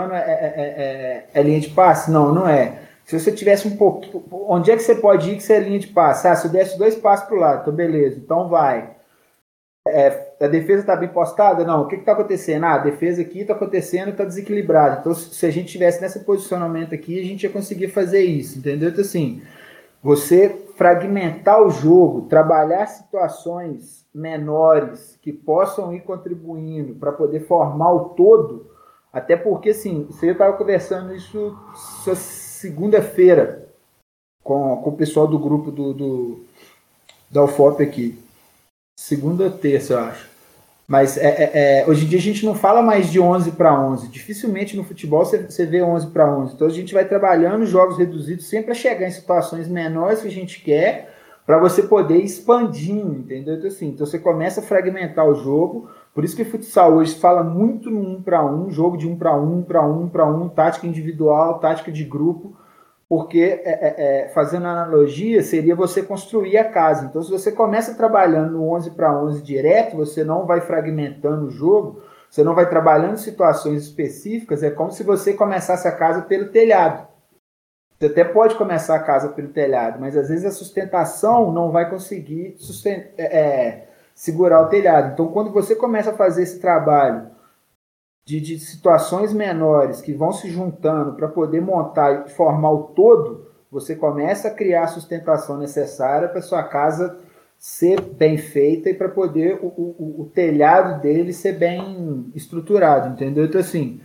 é linha de passe? Não, não é. Se você tivesse um pouquinho, onde é que você pode ir que você é linha de passe? Se eu desse 2 passos para o lado, então beleza, então vai. A defesa está bem postada? Não. O que está acontecendo? A defesa aqui está acontecendo e está desequilibrada. Então, se a gente tivesse nesse posicionamento aqui, a gente ia conseguir fazer isso, entendeu? Então, assim, você fragmentar o jogo, trabalhar situações menores que possam ir contribuindo para poder formar o todo, até porque, assim, você estava conversando isso segunda-feira com o pessoal do grupo da UFOP aqui. Segunda ou terça, eu acho. Mas hoje em dia a gente não fala mais de 11-11. Dificilmente no futebol você vê 11-11. Então a gente vai trabalhando jogos reduzidos sempre para chegar em situações menores que a gente quer, para você poder ir expandindo, entendeu? Então, assim, então você começa a fragmentar o jogo. Por isso que o futsal hoje fala muito no 1-1, jogo de 1-1, tática individual, tática de grupo, porque, fazendo analogia, seria você construir a casa. Então, se você começa trabalhando no 11 para 11 direto, você não vai fragmentando o jogo, você não vai trabalhando em situações específicas, é como se você começasse a casa pelo telhado. Você até pode começar a casa pelo telhado, mas às vezes a sustentação não vai conseguir segurar o telhado. Então, quando você começa a fazer esse trabalho de situações menores que vão se juntando para poder montar e formar o todo, você começa a criar a sustentação necessária para sua casa ser bem feita e para poder o telhado dele ser bem estruturado, entendeu? Então, assim,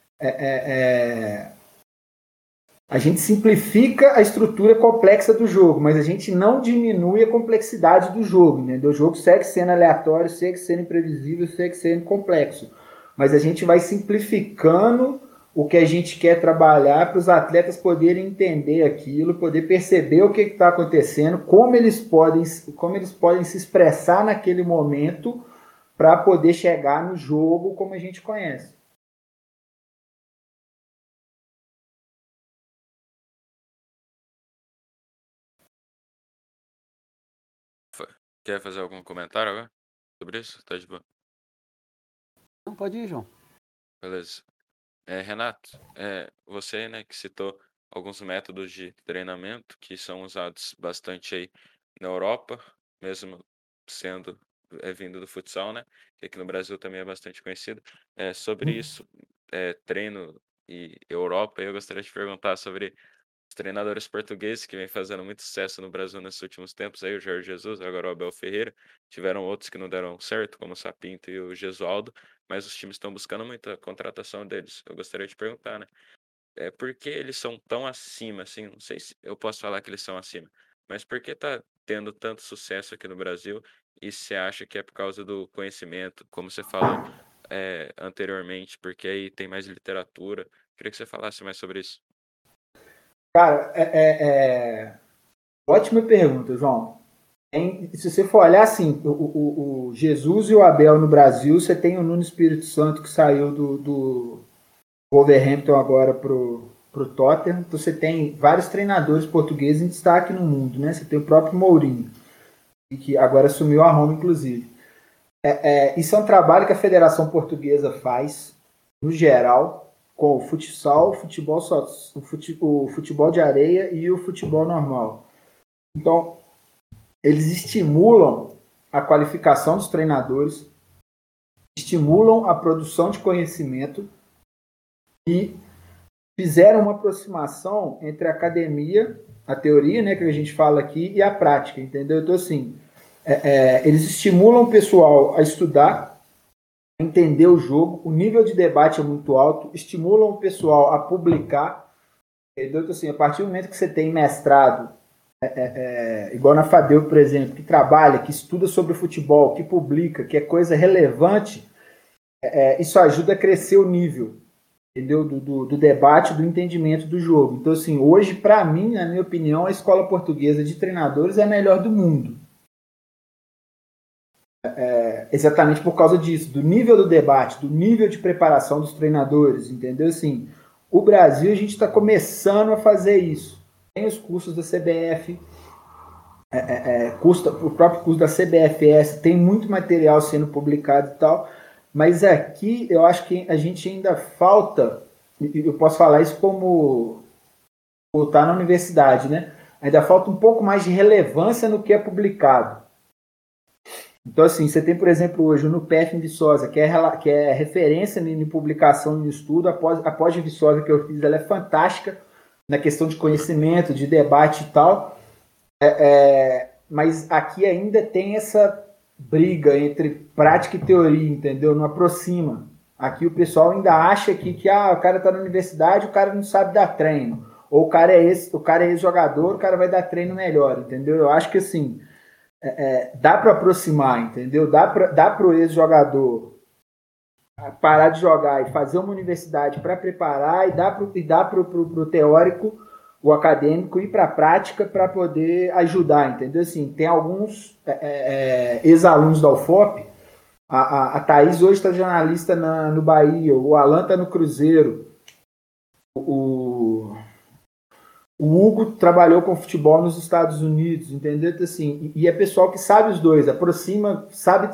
a gente simplifica a estrutura complexa do jogo, mas a gente não diminui a complexidade do jogo, entendeu? O jogo segue sendo aleatório, segue sendo imprevisível, segue sendo complexo. Mas a gente vai simplificando o que a gente quer trabalhar para os atletas poderem entender aquilo, poder perceber o que está acontecendo, como eles podem se expressar naquele momento para poder chegar no jogo como a gente conhece. Quer fazer algum comentário agora sobre isso? Tá de boa. Não, pode ir, João. Beleza. Renato, você, né, que citou alguns métodos de treinamento que são usados bastante aí na Europa, mesmo sendo vindo do futsal, né, que aqui no Brasil também é bastante conhecido. Sobre isso, treino e Europa, eu gostaria de perguntar sobre os treinadores portugueses que vem fazendo muito sucesso no Brasil nesses últimos tempos, aí o Jorge Jesus, agora o Abel Ferreira, tiveram outros que não deram certo, como o Sapinto e o Gesualdo, mas os times estão buscando muita contratação deles. Eu gostaria de perguntar, né? Por que eles são tão acima, assim? Não sei se eu posso falar que eles são acima, mas por que tá tendo tanto sucesso aqui no Brasil? E você acha que é por causa do conhecimento, como você falou anteriormente, porque aí tem mais literatura? Queria que você falasse mais sobre isso. Cara, ótima pergunta, João. Se você for olhar assim, o Jesus e o Abel no Brasil, você tem o Nuno Espírito Santo que saiu do Wolverhampton agora pro Tottenham. Então você tem vários treinadores portugueses em destaque no mundo, né? Você tem o próprio Mourinho, que agora assumiu a Roma, inclusive. Isso é um trabalho que a Federação Portuguesa faz, no geral, com o futsal, o futebol de areia e o futebol normal. Então, eles estimulam a qualificação dos treinadores, estimulam a produção de conhecimento e fizeram uma aproximação entre a academia, a teoria, né, que a gente fala aqui, e a prática, entendeu? Então, assim, eles estimulam o pessoal a estudar, a entender o jogo, o nível de debate é muito alto, estimulam o pessoal a publicar, entendeu? Então, assim, a partir do momento que você tem mestrado, igual na Fadeu, por exemplo, que trabalha, que estuda sobre futebol, que publica, que é coisa relevante, isso ajuda a crescer o nível, entendeu? Do debate, do entendimento do jogo. Então, assim, hoje, para mim, na minha opinião, a escola portuguesa de treinadores é a melhor do mundo. Exatamente por causa disso, do nível do debate, do nível de preparação dos treinadores, entendeu? Assim, o Brasil, a gente está começando a fazer isso. Tem os cursos da CBF, o próprio curso da CBFS, tem muito material sendo publicado e tal, mas aqui eu acho que a gente ainda falta, eu posso falar isso como estar na universidade, né? Ainda falta um pouco mais de relevância no que é publicado. Então, assim, você tem, por exemplo, hoje o NUPEF em Viçosa, que é referência em publicação e estudo. A pós de Viçosa que eu fiz, ela é fantástica na questão de conhecimento, de debate e tal. Mas aqui ainda tem essa briga entre prática e teoria, entendeu? Não aproxima. Aqui o pessoal ainda acha que o cara está na universidade, o cara não sabe dar treino. Ou o cara é ex-jogador, o cara vai dar treino melhor, entendeu? Eu acho que, assim, dá para aproximar, entendeu? Dá para o ex-jogador parar de jogar e fazer uma universidade para preparar, e dá para o teórico, o acadêmico, ir para a prática para poder ajudar, entendeu? Assim, tem alguns ex-alunos da UFOP, a Thaís hoje está jornalista no Bahia, o Alan está no Cruzeiro, O Hugo trabalhou com futebol nos Estados Unidos, entendeu? Então, assim, e é pessoal que sabe os dois, aproxima, sabe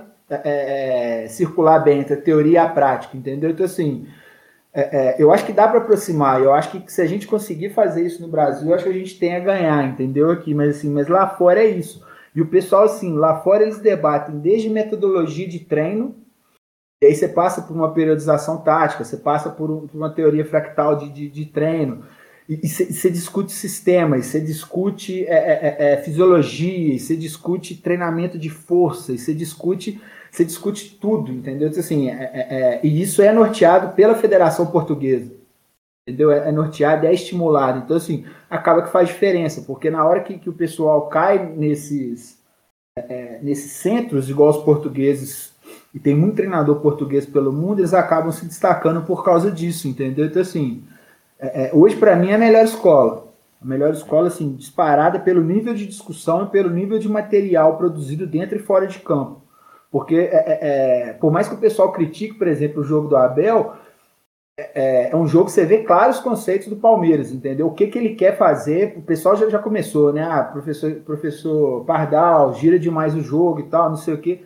circular bem entre a teoria e a prática, entendeu? Então, assim, eu acho que dá para aproximar. Eu acho que se a gente conseguir fazer isso no Brasil, eu acho que a gente tem a ganhar, entendeu? Aqui, mas lá fora é isso. E o pessoal, assim, lá fora eles debatem desde metodologia de treino, e aí você passa por uma periodização tática, você passa por uma teoria fractal de treino, e você discute sistemas, você discute fisiologia, você discute treinamento de força, você discute tudo, entendeu? Então, assim, e isso é norteado pela Federação Portuguesa, entendeu? É norteado, é estimulado. Então, assim, acaba que faz diferença, porque na hora que o pessoal cai nesses centros, igual os portugueses, e tem muito treinador português pelo mundo, eles acabam se destacando por causa disso, entendeu? Então, assim, hoje, para mim, é a melhor escola. A melhor escola, assim, disparada pelo nível de discussão e pelo nível de material produzido dentro e fora de campo. Porque, por mais que o pessoal critique, por exemplo, o jogo do Abel, é um jogo que você vê claros conceitos do Palmeiras, entendeu? O que ele quer fazer, o pessoal já começou, né? Professor Pardal, gira demais o jogo e tal, não sei o quê.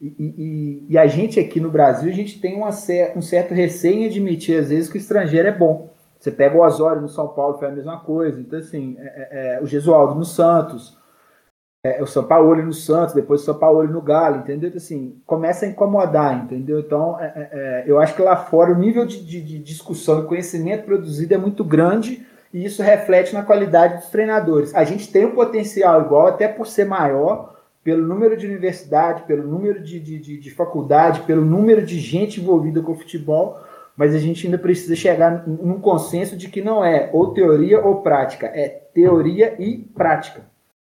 E a gente aqui no Brasil, a gente tem um certo receio em admitir, às vezes, que o estrangeiro é bom. Você pega o Osório no São Paulo, foi a mesma coisa. Então, assim, o Gesualdo no Santos, o Sampaoli no Santos, depois o Sampaoli no Galo, entendeu? Então, assim, começa a incomodar, entendeu? Então, eu acho que lá fora o nível de discussão e conhecimento produzido é muito grande e isso reflete na qualidade dos treinadores. A gente tem um potencial igual, até por ser maior, pelo número de universidade, pelo número de faculdade, pelo número de gente envolvida com o futebol, mas a gente ainda precisa chegar num consenso de que não é ou teoria ou prática, é teoria e prática.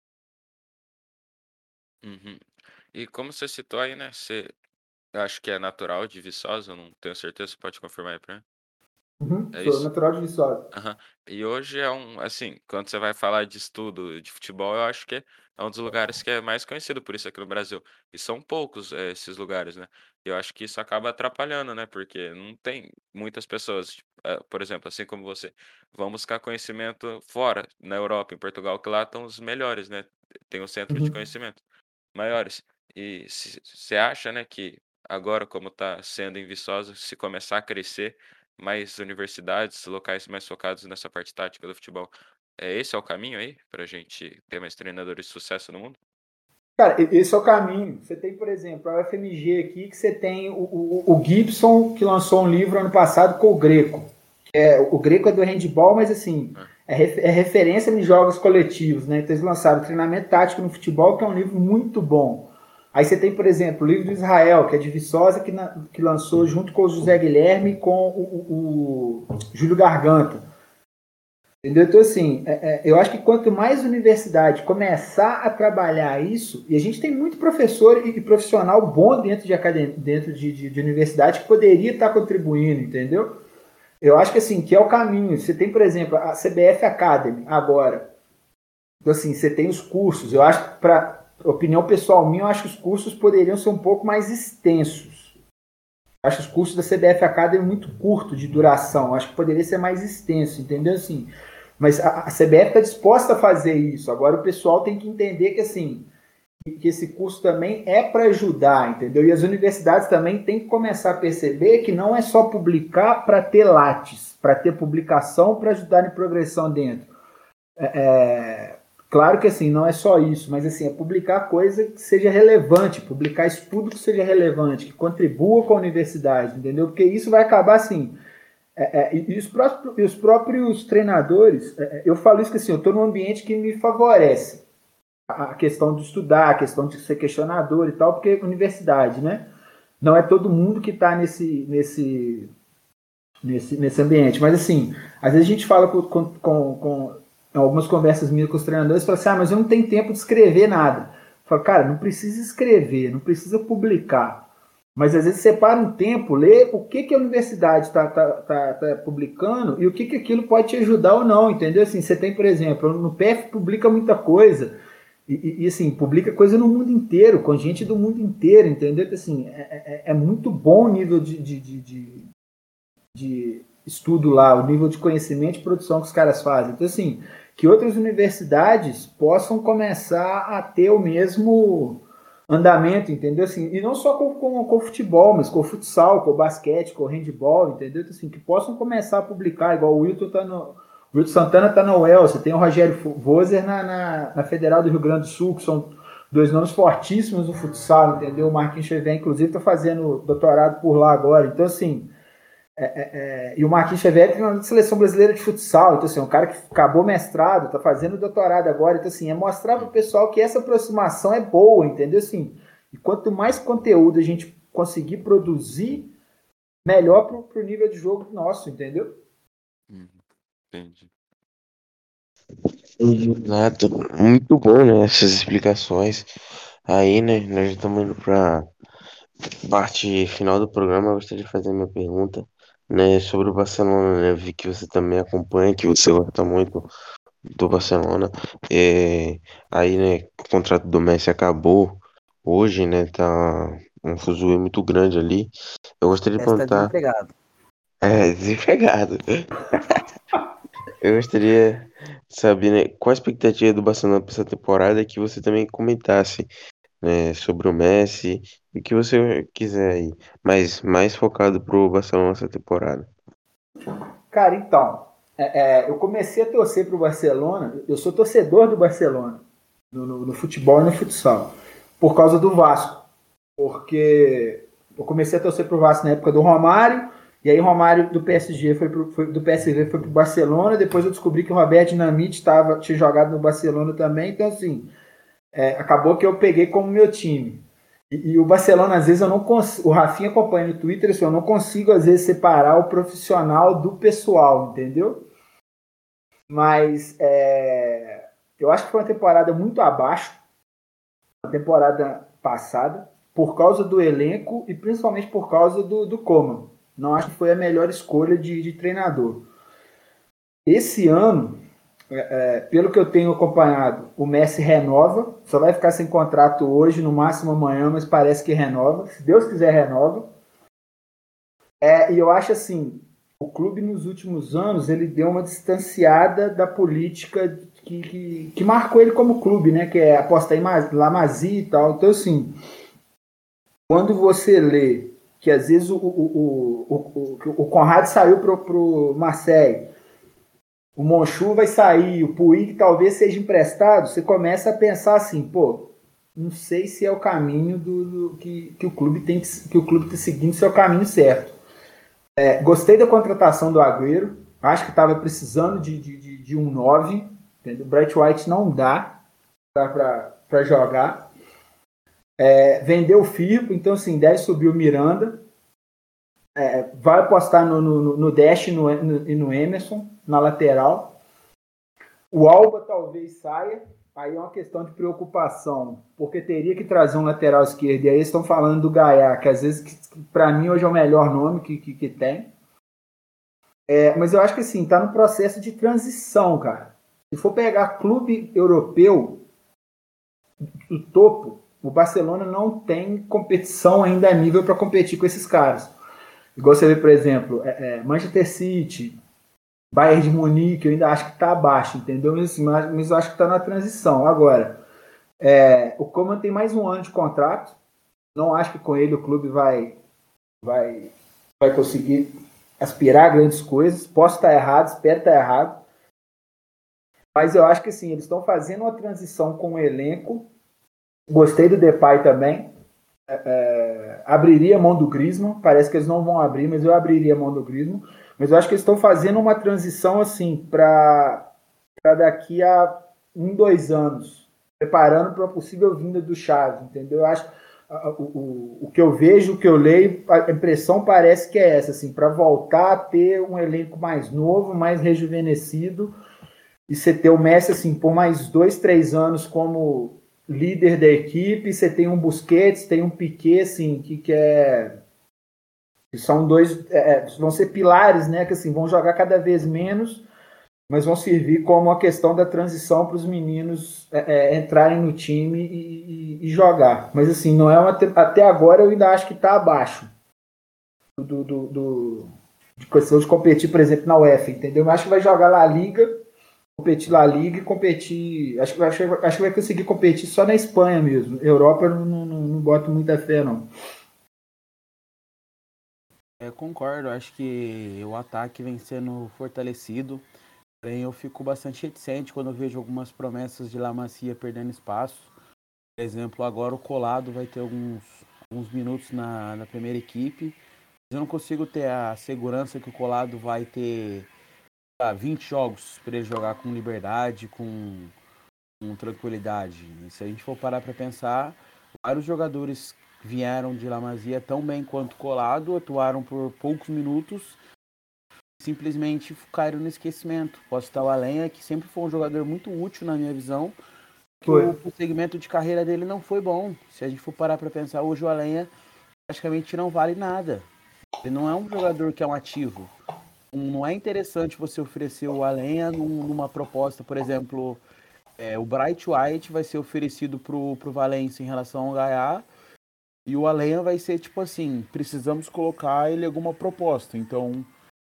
Uhum. E como você citou aí, né? Eu acho que é natural de Viçosa, eu não tenho certeza, você pode confirmar aí pra mim? É Sou isso? natural de Viçosa. Aham. E hoje assim, quando você vai falar de estudo de futebol, eu acho que é um dos lugares que é mais conhecido por isso aqui no Brasil. E são poucos esses lugares, né? E eu acho que isso acaba atrapalhando, né? Porque não tem muitas pessoas, tipo, por exemplo, assim como você, vão buscar conhecimento fora, na Europa, em Portugal, que lá estão os melhores, né? Tem um centro de conhecimento maiores. E você acha, né, que agora, como está sendo em Viçosa, se começar a crescer mais universidades, locais mais focados nessa parte tática do futebol. Esse é o caminho aí para a gente ter mais treinadores de sucesso no mundo? Cara, esse é o caminho. Você tem, por exemplo, a UFMG aqui, que você tem o Gibson, que lançou um livro ano passado com o Greco. O Greco é do handball, mas assim, é referência em jogos coletivos, né? Então eles lançaram Treinamento Tático no Futebol, que é um livro muito bom. Aí você tem, por exemplo, o livro do Israel, que é de Viçosa, que lançou junto com o José Guilherme e com o Júlio Garganta. Entendeu? Então, assim, eu acho que quanto mais universidade começar a trabalhar isso, e a gente tem muito professor e profissional bom dentro de universidade que poderia estar contribuindo, entendeu? Eu acho que assim, que é o caminho. Você tem, por exemplo, a CBF Academy agora. Então, assim, você tem os cursos. Eu acho que, para opinião pessoal minha, eu acho que os cursos poderiam ser um pouco mais extensos. Eu acho os cursos da CBF Academy muito curto de duração. Eu acho que poderia ser mais extenso, entendeu? Assim, mas a CBF está disposta a fazer isso. Agora o pessoal tem que entender que, assim, que esse curso também é para ajudar, entendeu? E as universidades também têm que começar a perceber que não é só publicar para ter lattes, para ter publicação para ajudar em progressão dentro. Claro que assim, não é só isso, mas assim, é publicar coisa que seja relevante, publicar estudo que seja relevante, que contribua com a universidade, entendeu? Porque isso vai acabar assim. E os próprios treinadores, eu falo isso que assim, eu estou num ambiente que me favorece a questão de estudar, a questão de ser questionador e tal, porque universidade, né? Não é todo mundo que está nesse ambiente. Mas assim, às vezes a gente fala com algumas conversas minhas com os treinadores, fala assim, mas eu não tenho tempo de escrever nada. Eu falo, cara, não precisa escrever, não precisa publicar. Mas às vezes separa um tempo, lê o que a universidade está publicando e o que aquilo pode te ajudar ou não, entendeu? Assim, você tem, por exemplo, no PF publica muita coisa, e assim, publica coisa no mundo inteiro, com gente do mundo inteiro, entendeu? Assim, muito bom o nível de estudo lá, o nível de conhecimento e produção que os caras fazem. Então, assim, que outras universidades possam começar a ter o mesmo andamento, entendeu? Assim, e não só com o futebol, mas com o futsal, com o basquete, com o handball, entendeu? Então, assim, que possam começar a publicar, igual o Wilton Santana está na UEL, você tem o Rogério Voser na Federal do Rio Grande do Sul, que são dois nomes fortíssimos no futsal, entendeu? O Marquinhos Xavier, inclusive, está fazendo doutorado por lá agora. Então, assim, e o Marquinhos Xavier tem uma seleção brasileira de futsal, então, assim, um cara que acabou mestrado, está fazendo doutorado agora. Então, assim, é mostrar para o pessoal que essa aproximação é boa, entendeu? Assim, e quanto mais conteúdo a gente conseguir produzir, melhor para o nível de jogo nosso, entendeu? Entendi. Exato. Muito bom, né? Essas explicações. Aí, né? Nós já estamos indo para parte final do programa. Eu gostaria de fazer minha pergunta, né? Sobre o Barcelona, né? Eu vi que você também acompanha, que você gosta muito do Barcelona. Aí, né? O contrato do Messi acabou hoje, né? Tá um fuzuê muito grande ali. Eu gostaria de Está perguntar. desempregado. Desempregado. Eu gostaria de saber, né, qual a expectativa do Barcelona para essa temporada, que você também comentasse, né, sobre o Messi e o que você quiser aí, mas mais focado pro Barcelona essa temporada. Cara, então, eu comecei a torcer pro Barcelona, eu sou torcedor do Barcelona, no futebol e no futsal, por causa do Vasco, porque eu comecei a torcer pro Vasco na época do Romário, e aí Romário do PSG do PSV foi pro Barcelona, depois eu descobri que o Roberto Dinamite tinha jogado no Barcelona também, então assim, acabou que eu peguei como meu time. E o Barcelona, às vezes, eu não consigo. O Rafinha acompanha no Twitter, assim, eu não consigo, às vezes, separar o profissional do pessoal, entendeu? Mas eu acho que foi uma temporada muito abaixo da temporada passada, por causa do elenco e principalmente por causa do Koeman. Não acho que foi a melhor escolha de treinador. Esse ano, pelo que eu tenho acompanhado, o Messi renova, só vai ficar sem contrato hoje, no máximo amanhã, mas parece que renova. Se Deus quiser, renova. E eu acho assim, o clube nos últimos anos, ele deu uma distanciada da política que marcou ele como clube, né? Que é apostar em La Masia e tal. Então, assim, quando você lê que às vezes o Conrad saiu pro Marseille, o Monchu vai sair, o Puig talvez seja emprestado, você começa a pensar assim, pô, não sei se é o caminho que o clube está seguindo, se é o caminho certo. Gostei da contratação do Agüero, acho que estava precisando de um 9, entendeu? O Bright White não dá para jogar. Vendeu o Firpo, então assim, deve subir o Miranda. Vai apostar no Dash e no Emerson, na lateral. O Alba talvez saia, aí é uma questão de preocupação, porque teria que trazer um lateral esquerdo, e aí estão falando do Gaiá, que às vezes, para mim, hoje é o melhor nome que tem. Mas eu acho que assim, tá no processo de transição, cara. Se for pegar clube europeu, do topo, o Barcelona não tem competição ainda a nível para competir com esses caras. Igual você vê, por exemplo, Manchester City, Bayern de Munique, eu ainda acho que está abaixo, entendeu? Mas eu acho que está na transição. Agora, o Koeman tem mais um ano de contrato. Não acho que com ele o clube vai conseguir aspirar a grandes coisas. Posso estar errado, espero estar errado. Mas eu acho que sim, eles estão fazendo uma transição com o elenco. Gostei do Depay também. Abriria a mão do Griezmann. Parece que eles não vão abrir, mas eu abriria a mão do Griezmann. Mas eu acho que eles estão fazendo uma transição assim para daqui a 2 anos, preparando para a possível vinda do Xavi, entendeu? Eu acho o que eu vejo, o que eu leio, a impressão parece que é essa, assim, para voltar a ter um elenco mais novo, mais rejuvenescido, e você ter o Messi assim por mais 2, 3 anos como líder da equipe. Você tem um Busquets, tem um Piqué, assim, que são dois, vão ser pilares, né, que assim, vão jogar cada vez menos, mas vão servir como a questão da transição para os meninos entrarem no time e jogar. Mas assim, não é até agora eu ainda acho que está abaixo do de competir, por exemplo, na UEFA, entendeu? Eu acho que vai jogar La Liga, competir La Liga e competir. Acho que vai conseguir competir só na Espanha mesmo. Europa eu não boto muita fé, não. Eu concordo, acho que o ataque vem sendo fortalecido. Porém, eu fico bastante reticente quando eu vejo algumas promessas de La Masia perdendo espaço. Por exemplo, agora o Colado vai ter alguns minutos na primeira equipe. Eu não consigo ter a segurança que o Colado vai ter 20 jogos para ele jogar com liberdade, com tranquilidade. E se a gente for parar para pensar, vários jogadores vieram de La Masia tão bem quanto o Colado, atuaram por poucos minutos, simplesmente caíram no esquecimento. Posso citar o Alenha, que sempre foi um jogador muito útil na minha visão, que o segmento de carreira dele não foi bom. Se a gente for parar para pensar, hoje o Alenha praticamente não vale nada. Ele não é um jogador que é um ativo. Não é interessante você oferecer o Alenha numa proposta, por exemplo, o Bright White vai ser oferecido pro Valência em relação ao Gaiá, e o Alenha vai ser tipo assim, precisamos colocar ele em alguma proposta. Então,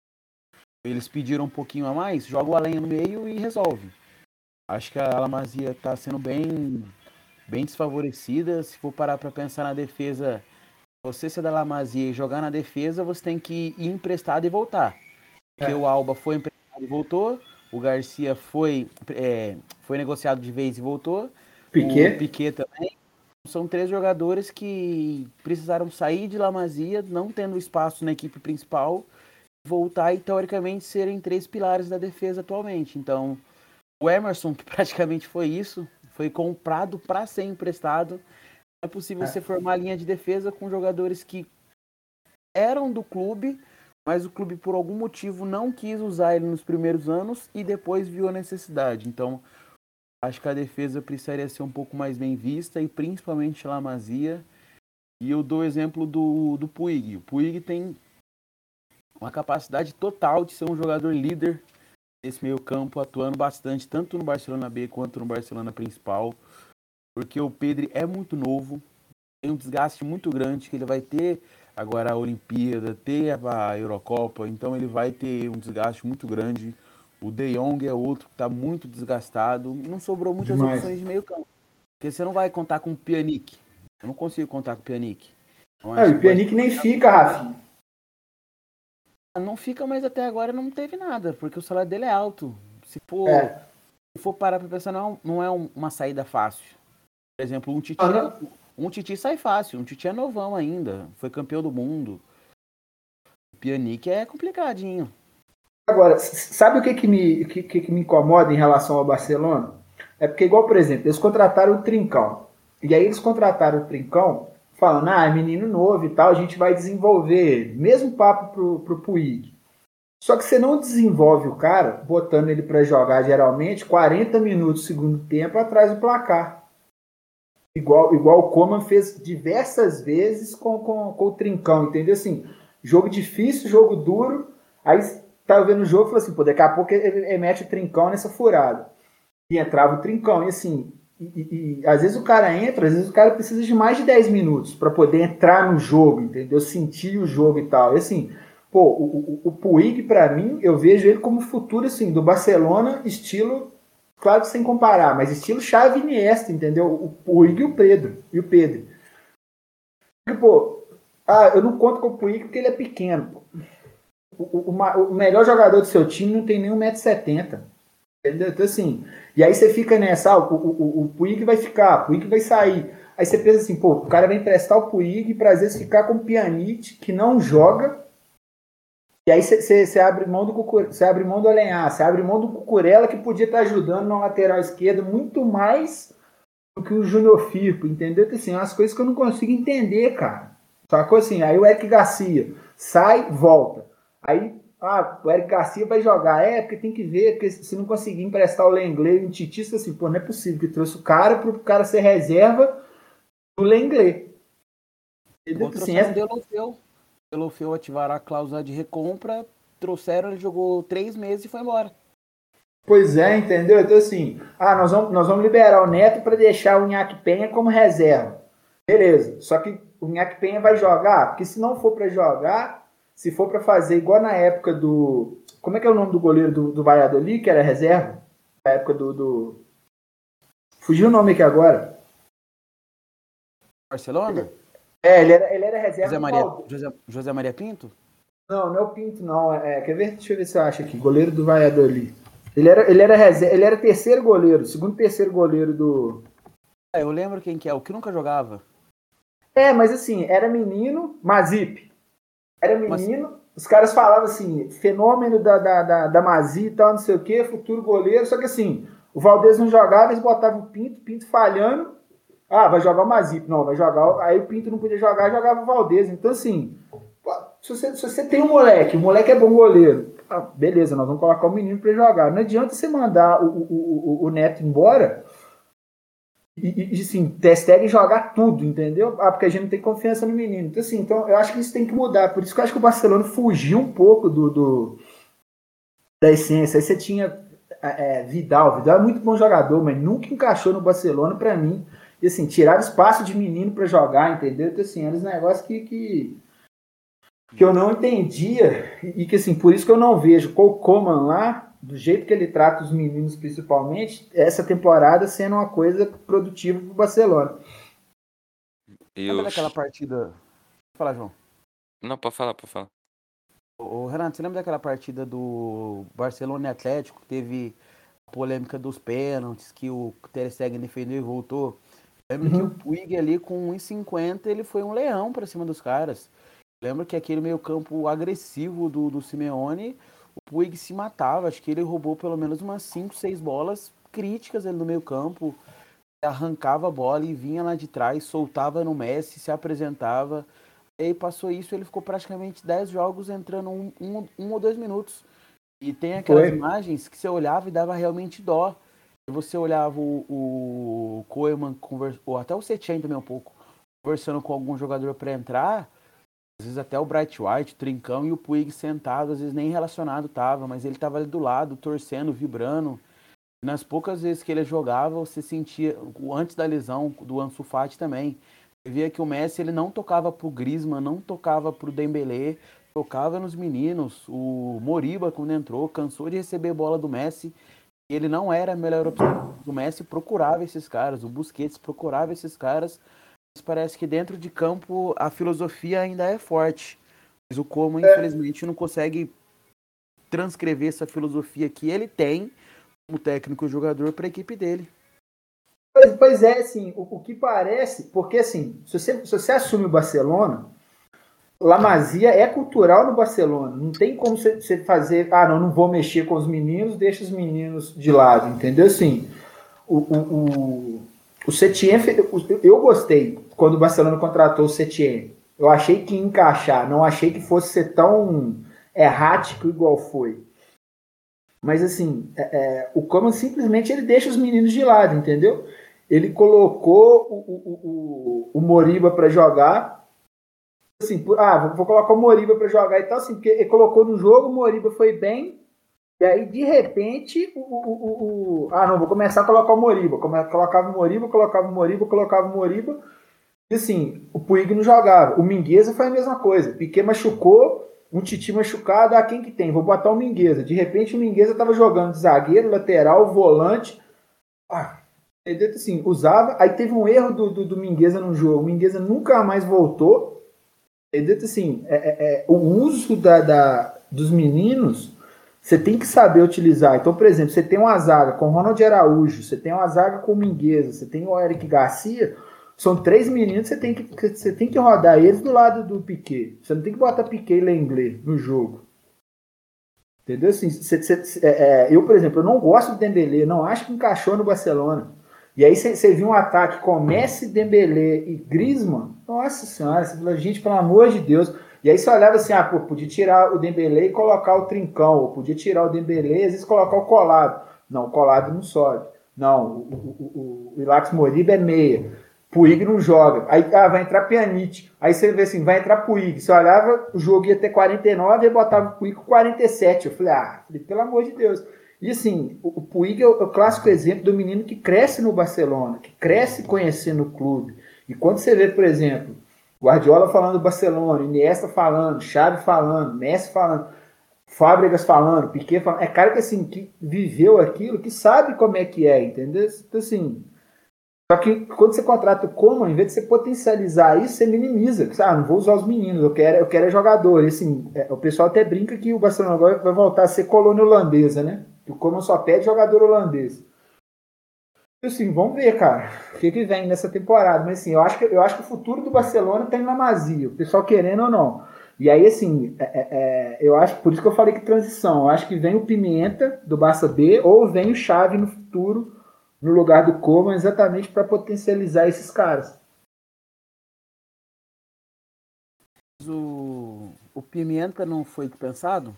eles pediram um pouquinho a mais, joga o Alenha no meio e resolve. Acho que a La Masia está sendo bem desfavorecida. Se for parar para pensar na defesa, você ser da La Masia e jogar na defesa, você tem que ir emprestado e voltar. Porque o Alba foi emprestado e voltou, o Garcia foi negociado de vez e voltou, o Piquet também. São 3 jogadores que precisaram sair de La Masia, não tendo espaço na equipe principal, voltar e teoricamente serem 3 pilares da defesa atualmente. Então, o Emerson, que praticamente foi isso, foi comprado para ser emprestado. É possível você formar a linha de defesa com jogadores que eram do clube, mas o clube por algum motivo não quis usar ele nos primeiros anos e depois viu a necessidade. Então, acho que a defesa precisaria ser um pouco mais bem vista, e principalmente La Masia. E eu dou o exemplo do Puig. O Puig tem uma capacidade total de ser um jogador líder nesse meio campo, atuando bastante, tanto no Barcelona B quanto no Barcelona principal, porque o Pedri é muito novo, tem um desgaste muito grande, que ele vai ter agora a Olimpíada, ter a Eurocopa, então ele vai ter um desgaste muito grande. O De Jong é outro que está muito desgastado. Não sobrou muitas opções de meio campo. Porque você não vai contar com o Pjanic. Eu não consigo contar com o Pjanic. Então, o Pjanic nem fica, Rafinha. Não fica, mas até agora não teve nada, porque o salário dele é alto. Se for parar para pensar, não é uma saída fácil. Por exemplo, um Titi sai fácil. Um Titi é novão ainda. Foi campeão do mundo. O Pjanic é complicadinho. Agora, sabe o que me incomoda em relação ao Barcelona? É porque, igual, por exemplo, eles contrataram o Trincão. E aí eles contrataram o Trincão falando, é menino novo e tal, a gente vai desenvolver ele. Mesmo papo pro Puig. Só que você não desenvolve o cara botando ele para jogar, geralmente, 40 minutos segundo tempo atrás do placar. Igual o Koeman fez diversas vezes com o Trincão, entendeu? Assim, jogo difícil, jogo duro, aí tava vendo o jogo e falou assim, pô, daqui a pouco ele mete o Trincão nessa furada. E entrava o Trincão, e assim, às vezes o cara entra, às vezes o cara precisa de mais de 10 minutos para poder entrar no jogo, entendeu? Sentir o jogo e tal. E assim, pô, o Puig, para mim, eu vejo ele como futuro, assim, do Barcelona, estilo, claro que sem comparar, mas estilo Xavi e Iniesta, entendeu? O Puig e o Pedro. Porque, pô, eu não conto com o Puig porque ele é pequeno, pô. O melhor jogador do seu time não tem nem 1,70 m. Entendeu? Então, assim, e aí você fica nessa, o Puig vai ficar, o Puig vai sair. Aí você pensa assim, pô, o cara vai emprestar o Puig para às vezes ficar com o Pjanic, que não joga. E aí você abre mão você abre mão do Alenhar, você abre mão do Cucurella, que podia estar ajudando na lateral esquerda muito mais do que o Júnior Firpo, entendeu? Então, assim, é umas coisas que eu não consigo entender, cara. Sacou assim? Aí o Eric Garcia sai, volta. Aí, o Eric Garcia vai jogar. Porque tem que ver, porque se não conseguir emprestar o Lenglet e o Titi, assim, pô, não é possível que trouxe o cara para o cara ser reserva do Lenglet. Entendeu? Assim, Deulofeu ativará a cláusula de recompra, trouxeram, ele jogou 3 meses e foi embora. Pois é, entendeu? Então assim, nós vamos liberar o Neto para deixar o Iñaki Penha como reserva. Beleza, só que o Iñaki Penha vai jogar, porque se não for para jogar, se for para fazer igual na época do... Como é que é o nome do goleiro do Valladolid, que era reserva? Na época do... Fugiu o nome aqui agora. Barcelona? Ele era reserva José Maria Pinto? Não é o Pinto, não. Quer ver? Deixa eu ver se eu acho aqui. Goleiro do Valladolid. Ele era terceiro goleiro, segundo terceiro goleiro do... Eu lembro quem que é, o que nunca jogava. Mas assim, era menino, Mazip. Era menino, os caras falavam assim, fenômeno da Mazip e tal, não sei o quê, futuro goleiro, só que assim, o Valdez não jogava, eles botavam o Pinto falhando, vai jogar o Mazip, não, vai jogar, aí o Pinto não podia jogar, jogava o Valdez, então assim, se você tem um moleque, o moleque é bom goleiro, beleza, nós vamos colocar o menino pra ele jogar, não adianta você mandar o Neto embora e assim, Ter Stegen jogar tudo, entendeu? Porque a gente não tem confiança no menino. Então eu acho que isso tem que mudar. Por isso que eu acho que o Barcelona fugiu um pouco da essência. Aí você tinha Vidal. Vidal é muito bom jogador, mas nunca encaixou no Barcelona pra mim. E assim, tirava espaço de menino pra jogar, entendeu? Então assim, eram os negócios que eu não entendia e que assim, por isso que eu não vejo o Koeman lá, do jeito que ele trata os meninos principalmente, essa temporada sendo uma coisa produtiva pro Barcelona. Lembra daquela partida... Pode falar, João. Não, pode falar. Ô, Renato, você lembra daquela partida do Barcelona e Atlético, que teve a polêmica dos pênaltis, que o Ter Stegen defendeu e voltou? Lembra que o Puig ali com 1,50, ele foi um leão pra cima dos caras. Lembra que aquele meio campo agressivo do Simeone, o Puig se matava. Acho que ele roubou pelo menos umas 5, 6 bolas críticas ali no meio campo. Arrancava a bola e vinha lá de trás, soltava no Messi, se apresentava. E aí passou isso, ele ficou praticamente 10 jogos entrando um ou 2 minutos. E tem aquelas imagens que você olhava e dava realmente dó. Você olhava o Koeman, ou até o Setien também um pouco, conversando com algum jogador para entrar. Às vezes até o Bright White, o Trincão e o Puig sentado, às vezes nem relacionado tava, mas ele tava ali do lado, torcendo, vibrando. Nas poucas vezes que ele jogava, você sentia, antes da lesão do Ansu Fati também, você via que o Messi ele não tocava pro Griezmann, não tocava pro Dembélé, tocava nos meninos. O Moriba, quando entrou, cansou de receber bola do Messi, e ele não era a melhor opção. O Messi procurava esses caras, o Busquets procurava esses caras. Parece que dentro de campo a filosofia ainda é forte, mas o Koeman infelizmente não consegue transcrever essa filosofia que ele tem como técnico e jogador para a equipe dele. Pois é, assim, o que parece, porque assim, se você assume o Barcelona, La Masia é cultural no Barcelona, não tem como você fazer, não vou mexer com os meninos, deixa os meninos de lado, entendeu? Assim, o Setien, eu gostei quando o Barcelona contratou o Setien. Eu achei que ia encaixar, não achei que fosse ser tão errático igual foi. Mas assim, o Koeman simplesmente ele deixa os meninos de lado, entendeu? Ele colocou o Moriba para jogar. Assim, vou colocar o Moriba para jogar e tal, assim, porque ele colocou no jogo, o Moriba foi bem. E aí, de repente, não, vou começar a colocar o Moriba. Colocava o Moriba. E assim, o Puig não jogava. O Mingueza foi a mesma coisa. Piquet machucou, um Titi machucado. Quem que tem? Vou botar o Mingueza. De repente, o Mingueza estava jogando de zagueiro, lateral, volante. Ele assim, usava. Aí teve um erro do Mingueza no jogo. O Mingueza nunca mais voltou. Ele assim, o uso dos meninos... Você tem que saber utilizar. Então, por exemplo, você tem uma zaga com o Ronald Araújo, você tem uma zaga com o Mingueza, você tem o Eric Garcia, são 3 meninos, você tem que rodar eles do lado do Piquet. Você não tem que botar Piquet e Lenglet no jogo. Entendeu? Assim, eu, por exemplo, eu não gosto do Dembélé, não acho que encaixou no Barcelona. E aí você viu um ataque com Messi, Dembélé e Griezmann, nossa senhora, você fala, gente, pelo amor de Deus... E aí você olhava assim, podia tirar o Dembélé e colocar o Trincão, ou podia tirar o Dembélé e às vezes colocar o Colado. Não, o Colado não sobe. Não, o Ilax Moriba é meia. Puig não joga. Aí vai entrar Pjanic. Aí você vê assim, vai entrar Puig. Você olhava, o jogo ia ter 49 e botava o Puig com 47. Eu falei, pelo amor de Deus. E assim, o Puig é o clássico exemplo do menino que cresce no Barcelona, que cresce conhecendo o clube. E quando você vê, por exemplo, Guardiola falando do Barcelona, Iniesta falando, Xavi falando, Messi falando, Fábregas falando, Piquet falando. É cara que assim, que viveu aquilo, que sabe como é que é, entendeu? Então assim, só que quando você contrata o Coman, em vez de você potencializar isso, você minimiza. Ah, não vou usar os meninos, eu quero é jogador. E, assim, o pessoal até brinca que o Barcelona agora vai voltar a ser colônia holandesa, né? Que o Coman só pede jogador holandês. Assim, vamos ver, cara, o que vem nessa temporada. Mas assim, eu acho que o futuro do Barcelona tem na Masia, o pessoal querendo ou não. E aí, assim, eu acho, por isso que eu falei que transição. Eu acho que vem o Pimenta do Barça B ou vem o Xavi no futuro no lugar do Coman, exatamente para potencializar esses caras. O Pimenta não foi dispensado?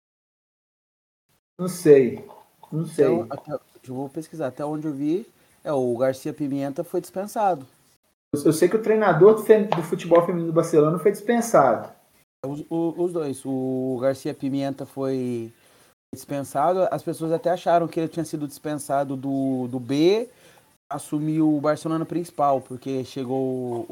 Não sei. Não sei. Então, eu vou pesquisar. Até onde eu vi, o Garcia Pimenta foi dispensado. Eu sei que o treinador do futebol feminino do Barcelona foi dispensado. Os dois. O Garcia Pimenta foi dispensado. As pessoas até acharam que ele tinha sido dispensado do B, assumiu o Barcelona principal, porque chegou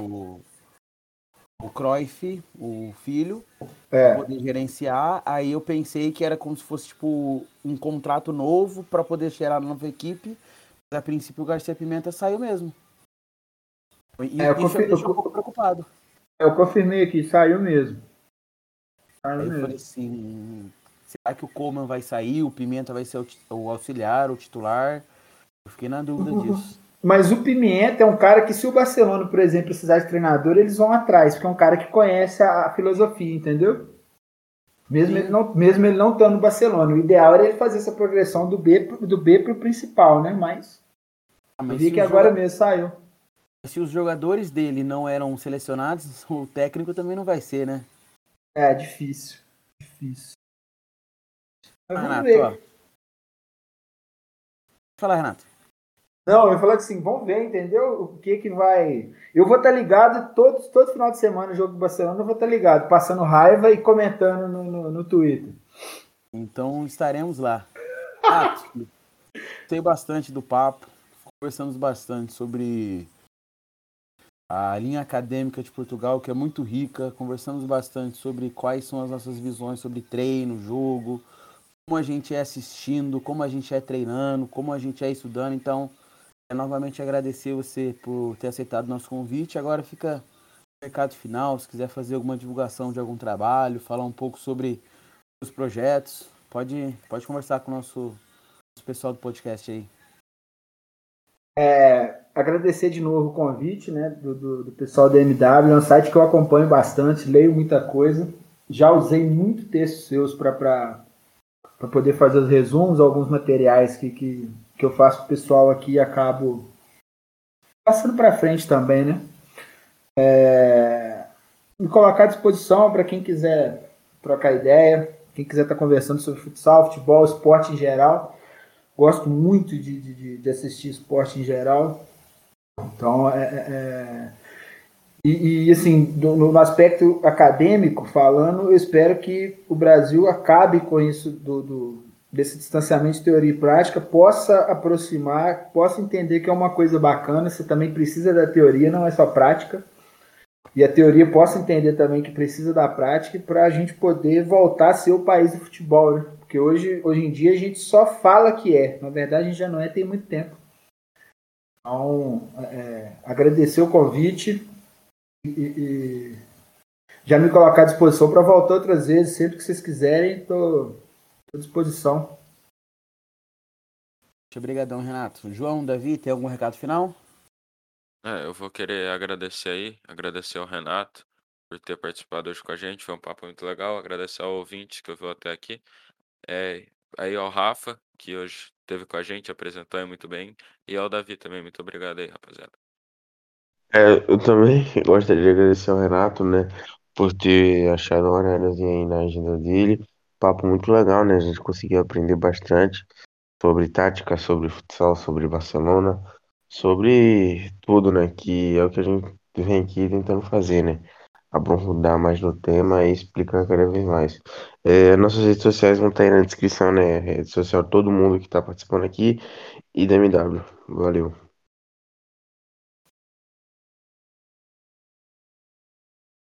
o Cruyff, o filho, para poder gerenciar. Aí eu pensei que era como se fosse tipo um contrato novo para poder gerar uma nova equipe. Mas a princípio o Garcia Pimenta saiu mesmo. E isso me deixou um pouco preocupado. Eu confirmei aqui, saiu mesmo. Aí eu falei assim, será que o Coman vai sair, o Pimenta vai ser o auxiliar, o titular? Eu fiquei na dúvida disso. Mas o Pimenta é um cara que, se o Barcelona, por exemplo, precisar de treinador, eles vão atrás, porque é um cara que conhece a filosofia, entendeu? Mesmo ele não estando no Barcelona. O ideal era ele fazer essa progressão do B para o principal, né? Mas eu vi que agora mesmo saiu. Se os jogadores dele não eram selecionados, o técnico também não vai ser, né? É, difícil. Difícil. Mas Renato, vamos ver. Ó. Fala, Renato. Não, eu ia falar assim, vamos ver, entendeu? O que vai... Eu vou estar ligado todo final de semana no jogo do Barcelona, eu vou estar ligado, passando raiva e comentando no Twitter. Então estaremos lá. Gostei bastante do papo, conversamos bastante sobre a linha acadêmica de Portugal, que é muito rica, conversamos bastante sobre quais são as nossas visões sobre treino, jogo, como a gente é assistindo, como a gente é treinando, como a gente é estudando. Então, novamente agradecer você por ter aceitado o nosso convite. Agora fica o recado final, se quiser fazer alguma divulgação de algum trabalho, falar um pouco sobre os projetos, pode conversar com o nosso pessoal do podcast aí. Agradecer de novo o convite, né, do pessoal da MW, é um site que eu acompanho bastante, leio muita coisa, já usei muito textos seus para poder fazer os resumos, alguns materiais que eu faço pro pessoal aqui e acabo passando para frente também, né? Me colocar à disposição para quem quiser trocar ideia, quem quiser estar conversando sobre futsal, futebol, esporte em geral. Gosto muito de assistir esporte em geral. Então, E assim, no aspecto acadêmico falando, eu espero que o Brasil acabe com isso desse distanciamento de teoria e prática, possa aproximar, possa entender que é uma coisa bacana, você também precisa da teoria, não é só prática, e a teoria possa entender também que precisa da prática para a gente poder voltar a ser o país do futebol, né? Porque hoje em dia a gente só fala que é, na verdade a gente já não é, tem muito tempo. Então, agradecer o convite e já me colocar à disposição para voltar outras vezes, sempre que vocês quiserem, estou à disposição. Obrigadão, Renato. João, Davi, tem algum recado final? Eu vou querer agradecer ao Renato por ter participado hoje com a gente, foi um papo muito legal, agradecer ao ouvinte que ouviu até aqui, aí ao Rafa, que hoje esteve com a gente, apresentou muito bem, e ao Davi também, muito obrigado aí, rapaziada. Eu também gostaria de agradecer ao Renato, né, por ter achado um horáriozinho aí na agenda dele. Papo muito legal, né? A gente conseguiu aprender bastante sobre tática, sobre futsal, sobre Barcelona, sobre tudo, né? Que é o que a gente vem aqui tentando fazer, né? Aprofundar mais no tema e explicar cada vez mais. Nossas redes sociais vão estar aí na descrição, né? Rede social de todo mundo que está participando aqui e da MW. Valeu.